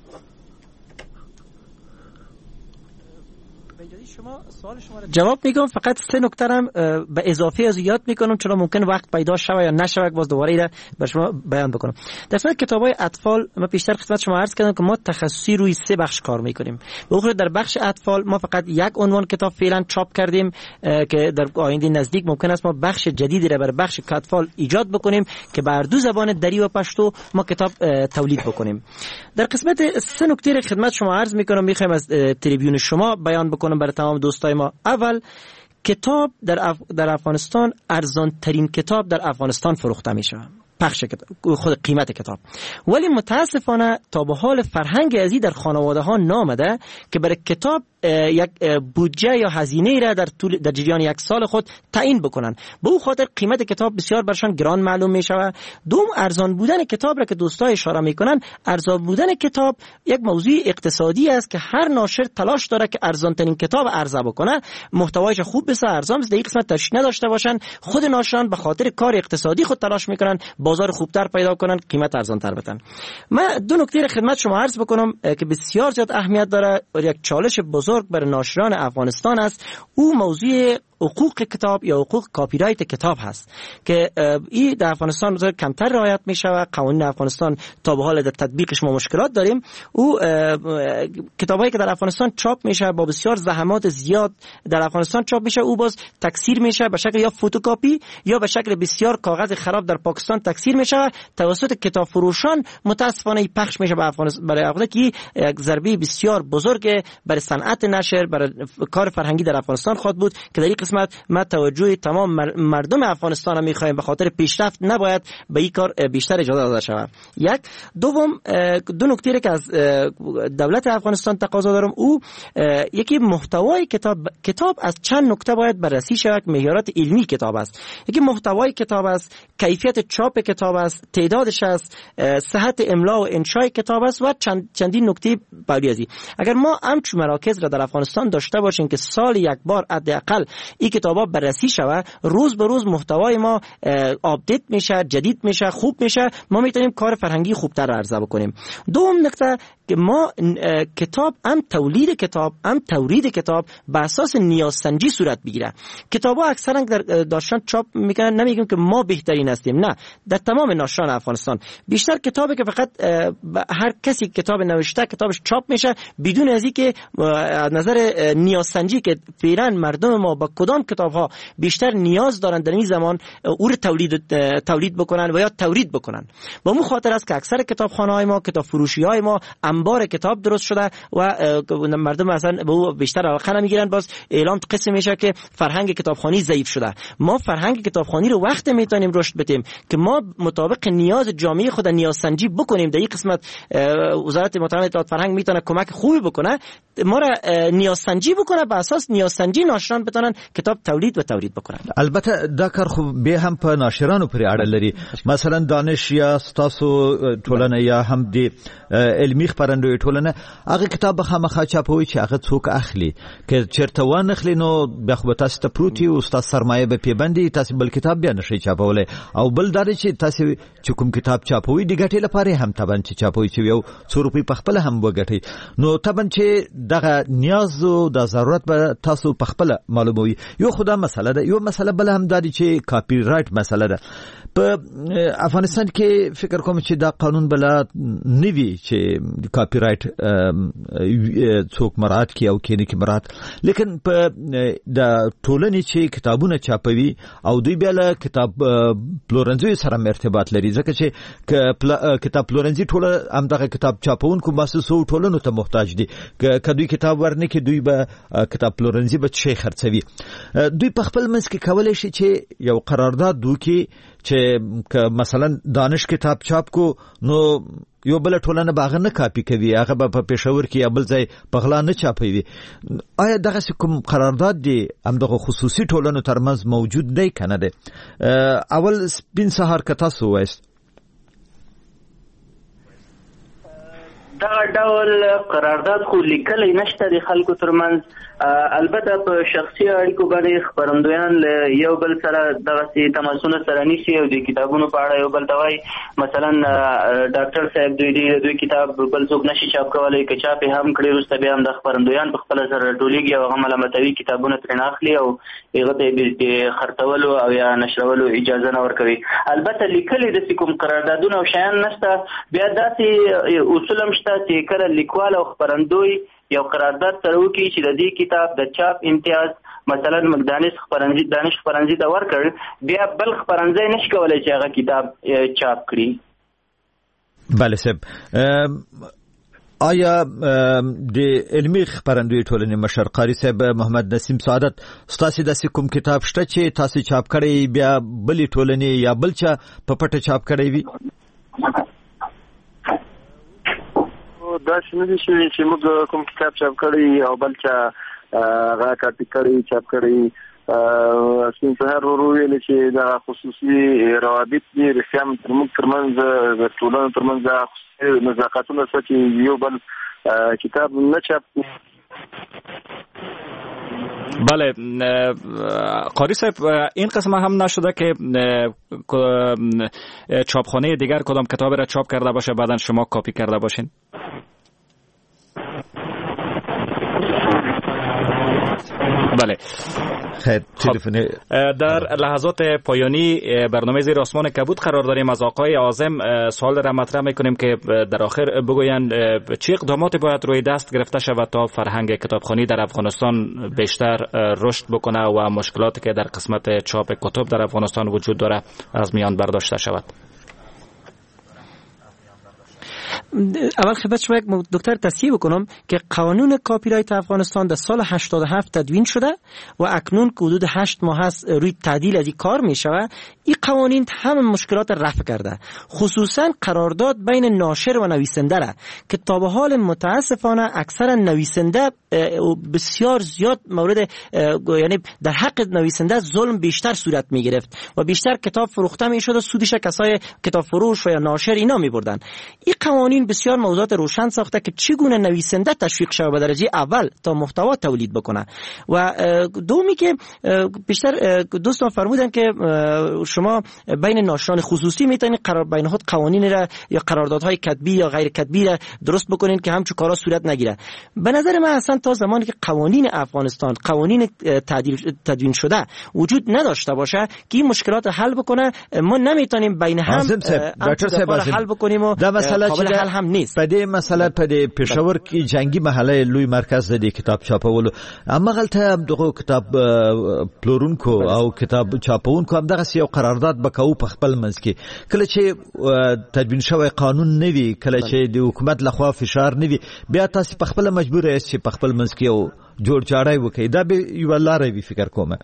جواب میگم، فقط سه نکته هم به اضافه از یاد میکنم چون ممکن وقت پیدا شوه یا نشوه باز دوباره ایره به شما بیان بکنم. در صورت کتابای اطفال ما پیشتر خدمت شما عرض کردم که ما تخصصی روی سه بخش کار میکنیم. به خصوص در بخش اطفال ما فقط یک عنوان کتاب فعلا چاپ کردیم که در آینده نزدیک ممکن است ما بخش جدیدی را بر بخش اطفال ایجاد بکنیم که بر دو زبان دری و پشتو ما کتاب تولید بکنیم. در قسمت سه نکته را خدمت شما عرض میکنم، میخوایم از تریبیون شما بیان بکنم برای تمام دوستای ما. اول، کتاب در اف... در افغانستان ارزان ترین کتاب در افغانستان فروخته میشه، پخش کتاب، خود قیمت کتاب. ولی متاسفانه تا به حال فرهنگ ازی در خانواده ها نامده که برای کتاب یک بودجه یا هزینه را در طول در جریان یک سال خود تعیین بکنن. به او خاطر قیمت کتاب بسیار برشان گران معلوم می شود. دوم، ارزان بودن کتاب را که دوستای اشاره میکنن، ارزان بودن کتاب یک موضوع اقتصادی است که هر ناشر تلاش داره که ارزان ترین کتاب عرضه بکنه، محتوایش خوب بسه، ارزان بسه، در این قسمت تشریح نداشته باشن. خود ناشران به خاطر کار اقتصادی خود تلاش میکنن بازار خوبتر پیدا کنن، قیمت ارزان تر بدن. من دو نکته را خدمت شما عرض بکنم که بسیار زیاد اهمیت داره و یک چالش بزرگ برای ناشران افغانستان است. او موضوع حقوق کتاب یا حقوق کاپی رایت کتاب هست که این در افغانستان بسیار کمتر رعایت می شود. قوانین افغانستان تا به حال در تطبیقش ما مشکلات داریم. او کتابایی که در افغانستان چاپ میشه با بسیار زحمات زیاد در افغانستان چاپ میشه، او باز تکثیر میشه به شکل یا فتوکاپی یا به شکل بسیار کاغذ خراب در پاکستان تکثیر میشه توسط کتاب فروشان. متاسفانه پخش میشه به افغانستان، برای افغانستان که یک ضربه بسیار بزرگ برای صنعت نشر، برای کار فرهنگی در افغانستان خواهد بود که در این قسمت ما توجه تمام مردم افغانستان هم می‌خوایم، به خاطر پیشرفت نباید به این کار بیشتر اجازه داده شود. یک. دوم، دو نکته که از دولت افغانستان تقاضا دارم، او یکی محتوای کتاب کتاب از چند نکته باید بررسی شود. معیارات علمی کتاب است، یکی محتوای کتاب است، کیفیت چاپ کتاب است، تعدادش است، صحت املا و انشای کتاب است و چند چندین نکته بوریازی. اگر ما همچون مراکز را در افغانستان داشته باشیم که سال یک بار حداقل این کتابا بررسی شود، روز به روز محتوای ما آپدیت میشه، جدید میشه، خوب میشه، ما میتونیم کار فرهنگی خوبتر عرضه بکنیم. دوم نکته که ما کتاب هم تولید کتاب هم تورید کتاب به اساس نیازسنجی صورت بگیره. کتابا اکثرا در داشتن چاپ میکنن، نمیگم که ما بهترین هستیم، نه، در تمام ناشران افغانستان بیشتر کتابی که فقط هر کسی کتاب نوشته کتابش چاپ میشه بدون از اینکه از نظر نیازسنجی که فعلا مردم ما با کدام کتاب‌ها بیشتر نیاز دارن در این زمان او رو تولید تولید بکنن و یا تورید بکنن. با اون خاطر است که اکثر کتابخانه‌های ما، کتاب فروشی‌های ما انبار کتاب درست شده و مردم اصلا به او بیشتر علاقه نمیگیرن. باز اعلام قسم میشه که فرهنگ کتابخوانی ضعیف شده. ما فرهنگ کتابخوانی رو وقت میتونیم رشد بدیم که ما مطابق نیاز جامعه خود نیازسنجی بکنیم. در این قسمت وزارت محترم اطلاعات فرهنگ میتونه کمک خوبی بکنه. ما را نیازسنجی بکنه، به اساس نیازسنجی ناشران بتونن کتاب تولید و تولید بکنن. البته دا کار خو به هم په ناشرانو پورې اړه لري. مثلا دانش یا ستاسو ټولنه یا هم د علمي خبرندوی ټولنه هغه کتاب خامخا چاپوي چې هغه څوک اخلي، که چیرته وانه اخلي نو بیا خو تاسو ته پروتي او تاسو سرمایه به پیبندي، تاسو بل کتاب بیا نشي چاپولای. او بل دا چې تاسو چې کوم کتاب چاپوي د ګټې لپاره هم تبن چې چاپوي چې یو څو روپۍ په خپل هم وګټي، نو تبن چې دغه نیاز او د ضرورت به تاسو په خپل معلوموي. یو خدا مسله ده. یو مسله بل هم دا چې کاپی رائټ مسله ده. په افغانستان کې فکر کوم چې دا قانون بلا نوي چې کاپی رائټ څوک مراعات کی او کینې کې مراعات، لیکن په د ټولنې چې کتابونه چاپوي او دوی بیا له کتاب پلورنځي سره ارتباط لري، ځکه چې کتاب پلورنځي ټول هم دغه کتاب چاپونکو مؤسسو ټولنو ته محتاج دي. که دوی کتاب ورنه کې دوی به کتاب پلورنځي به شي خرڅوي. دوی په خپل منځ کې کولای شي چې یو قرارداد وکړي چې مثلا دانش کتاب چاپ کو نو یو بل ټولنه باغ نه کاپی کوي، هغه په پېښور کې یا بل ځای په غلا نه چاپوي. آیا دغه کوم قرارداد دی هم دغه خصوصي ټولنو ترمنځ موجود دی کنه دی؟ اول سپین سهار که تاسو وایست دا ډول قرارداد خو لیکلی نشته د خلکو ترمنځ. البته په شخصي اړیکو باندې خبرندویان له یو بل سره دغسې تماسونه سره نیسي او د کتابونو په اړه یو بل ته وایي. مثلا ډاکټر صاحب دوی دی دوی کتاب بل څوک نشي چاپ کولی، که چاپ یې هم کړي وروسته بیا هم د خبرندویان په خپله سره راټولېږي او هغه ملامتوي کتابونه ترېنه اخلي او هغه ته یې د خرڅولو او یا نشرولو اجازه نه ورکوي. البته لیکلي داسې کوم قراردادونه او شیان نشته. بیا داسې اصول هم شته چې کله لیکوال او خبرندوی یو قرارداد سره وکړي چې د دې کتاب د چاپ امتیاز مثلا دانش خبرنځي دانش خبرنځي ته ورکړ، بیا بل خبرنځی نشي کولی چې هغه کتاب چاپ کړي. بله صاحب، آیا د علمي خبرندوی ټولنې مشر قاری صاحب محمد نسیم سعادت ستاسو داسې کوم کتاب شته چې تاسو چاپ کړی بیا بلې ټولنې یا بل چا په پټه چاپ کړی وي؟ دا څنګه دي چې موږ کوم کتاب چاپ کړی او بل چا هغه کاپی کړی چاپ کړی سپین سهار ورو ویل چې دا خصوصي روابط دي رسام موږ ترمنځ د ټولنو ترمنځ نزاکتونه څه چې یو بل کتاب نه چاپ. بله قاری صاحب، این قسم هم نشده که چاپخانه دیگر کدام کتاب را چاپ کرده باشه بعدن شما کاپی کرده باشین؟ بله. خیر، تلفن در لحظات پایانی برنامه زیر آسمان کبود قرار داریم. از آقای عازم سوال را مطرح میکنیم که در آخر بگویند چه اقداماتی باید روی دست گرفته شود تا فرهنگ کتابخوانی در افغانستان بیشتر رشد بکنه و مشکلاتی که در قسمت چاپ کتب در افغانستان وجود داره از میان برداشته شود. اول خدمت شما یک دکتر تصحیح بکنم که قانون کاپی رایت افغانستان در سال هشتاد و هفت تدوین شده و اکنون که حدود هشت ماه هست روی تعدیل از این کار می شود. این قوانین همه مشکلات رفع کرده، خصوصا قرارداد بین ناشر و نویسنده را که تا به حال متاسفانه اکثر نویسنده بسیار زیاد مورد یعنی در حق نویسنده ظلم بیشتر صورت می گرفت و بیشتر کتاب فروخته می شد و سودش کسای کتاب فروش و یا ناشر اینا می بردن. این قوانین بسیار موضوعات روشن ساخته که چگونه نویسنده تشویق شود به درجه اول تا محتوا تولید بکنه. و دومی که بیشتر دوستان فرمودن که شما بین ناشران خصوصی میتونید قرار بین خود قوانین را یا قراردادهای کتبی یا غیر کتبی را درست بکنین که همچون کارا صورت نگیره. به نظر من اصلا تا زمانی که قوانین افغانستان قوانین تدوین شده وجود نداشته باشه که این مشکلات حل بکنه، ما نمیتونیم بین هم ډاکټر صاحب حل بکنیم و قابل حل هم نیست. په دې مسله په دې پېښور کې جنگي محله لوی مرکز د کتاب چاپولو اما غلطه دغه کتاب پلورونکو او کتاب چاپونکو هم دغه یو قرارداد بکاو په خپل منځ کې کله چې تدوین شوی قانون نه وي، کله چې د حکومت لخوا فشار نه وي، بیا تاسو په خپل مجبور یاست چې په خپل منځ کې یو جوړ جاړی وکړئ. دا به یو لاره وي فکر کوم.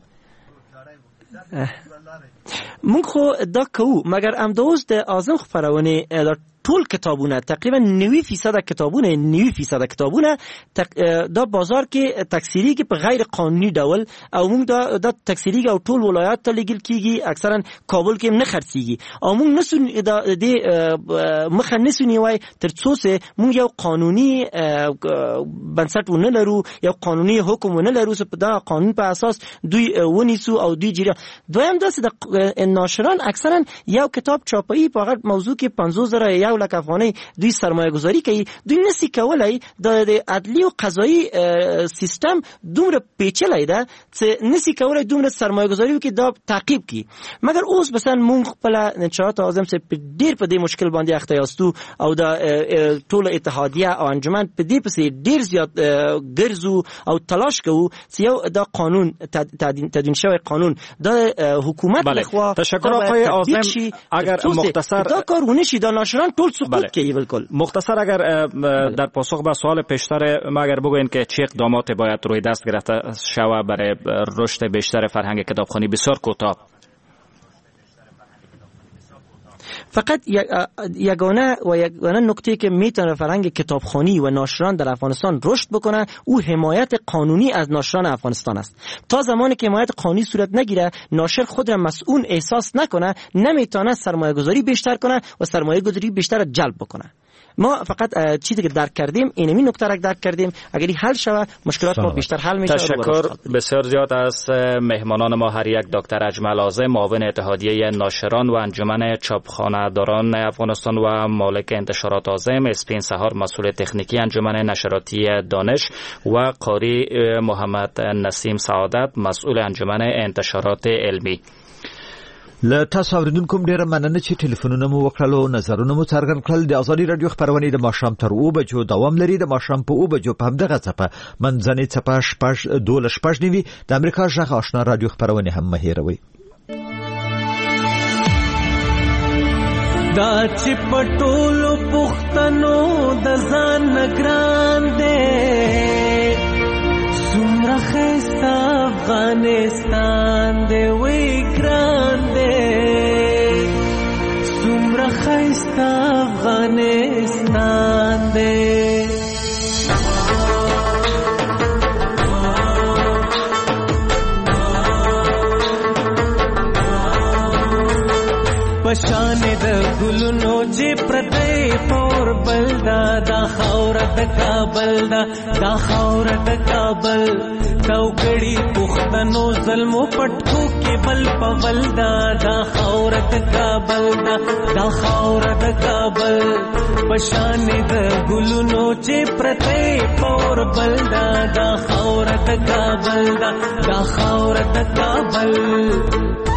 مونږ خو دا کوو مګر امداوز د اعظم خبرونه ټول کتابونه تقریبا نوي فیصد کتابونه نوي فیصد کتابونه دا بازار کې تکثیری کې په غیر قانوني ډول او موږ دا د تکثیری او ټول ولایات ته لګل کیږي اکثرا کابل کې نه خرڅيږي او موږ نسو د مخه نسو نیوای تر څو سه موږ یو قانوني بنسټ ونه لرو یو قانوني حکم ونه لرو چې په دا قانون په اساس دوی ونیسو او دوی جری دویم داسې د ناشران اکثرا یو کتاب چاپی په هغه موضوع کې پنځوس زره یو لک افغانۍ دوی سرمایه گذاری کوي دوی نسی کولای د عدلی او قضایی سیستم دومره پیچلې ده چې نسی کولای دومره سرمایه گذاری وکړي دا تعقیب کی مګر اوس مثلا مونږ خپل نشاط اعظم سے ډیر په دې مشکل باندې اخته یاستو او دا ټول اتحادیه او انجمن په دې پسې ډیر زیات ګرځو او تلاش کوو چې یو دا قانون تدوین شوی قانون د حکومت لخوا تشکر آقای اعظم اگر مختصر دا کارونه شي دا ناشران ټول سقوط کوي بالکل مختصر اگر در پاسخ به سوال پیشتر ما اگر بگوین که چه اقدامات باید روی دست گرفته شود برای رشد بیشتر فرهنگ کتابخوانی بسیار کوتاه فقط یگانه و یگانه نکته که میتونه فرهنگ کتابخوانی و ناشران در افغانستان رشد بکنه او حمایت قانونی از ناشران افغانستان است. تا زمانی که حمایت قانونی صورت نگیره ناشر خود را مسئول احساس نکنه نمیتونه سرمایه گذاری بیشتر کنه و سرمایه گذاری بیشتر جلب بکنه. ما فقط چیزی که درک کردیم اینمی نکته را درک کردیم اگری حل شود مشکلات ما بیشتر حل میشه. تشکر بسیار زیاد از مهمانان ما هر یک دکتر اجمل اعظم معاون اتحادیه ناشران و انجمن چاپخانه‌داران افغانستان و مالک انتشارات اعظم اسپین سهار مسئول تکنیکی انجمن نشراتی دانش و قاری محمد نسیم سعادت مسئول انجمن انتشارات علمی. له تاسو اوریدونکو ډیره مننه چې ټلیفونونه مو وکړل او نظرونه مو څرګند کړل. د ازادي رادیو خبرونه د ماښام تر اوه بجو دوام لري. د ماښام په اوه بجو په همدغه څپه منځنۍ څپه شپږ دولس شپږ نیوي د امریکا ژغ آشنا رادیو خبرونه هم مه هېروئ. دا چې پټولو پښتنو د ځان نگران دې څومره ښایسته افغانستان دې وی ګران څومره ښایسته افغانستان دی پشان د ګلونو چې پرته پور بلدا دا خاور د کابل دا دا خاور د کابل توګړي پښتنو ظلمو پټکو کې بل پول دا دا خاور د کابل دا دا خاور د کابل پشان د ګلونو چې پرته پور بلدا دا خاور د کابل دا دا خاور د کابل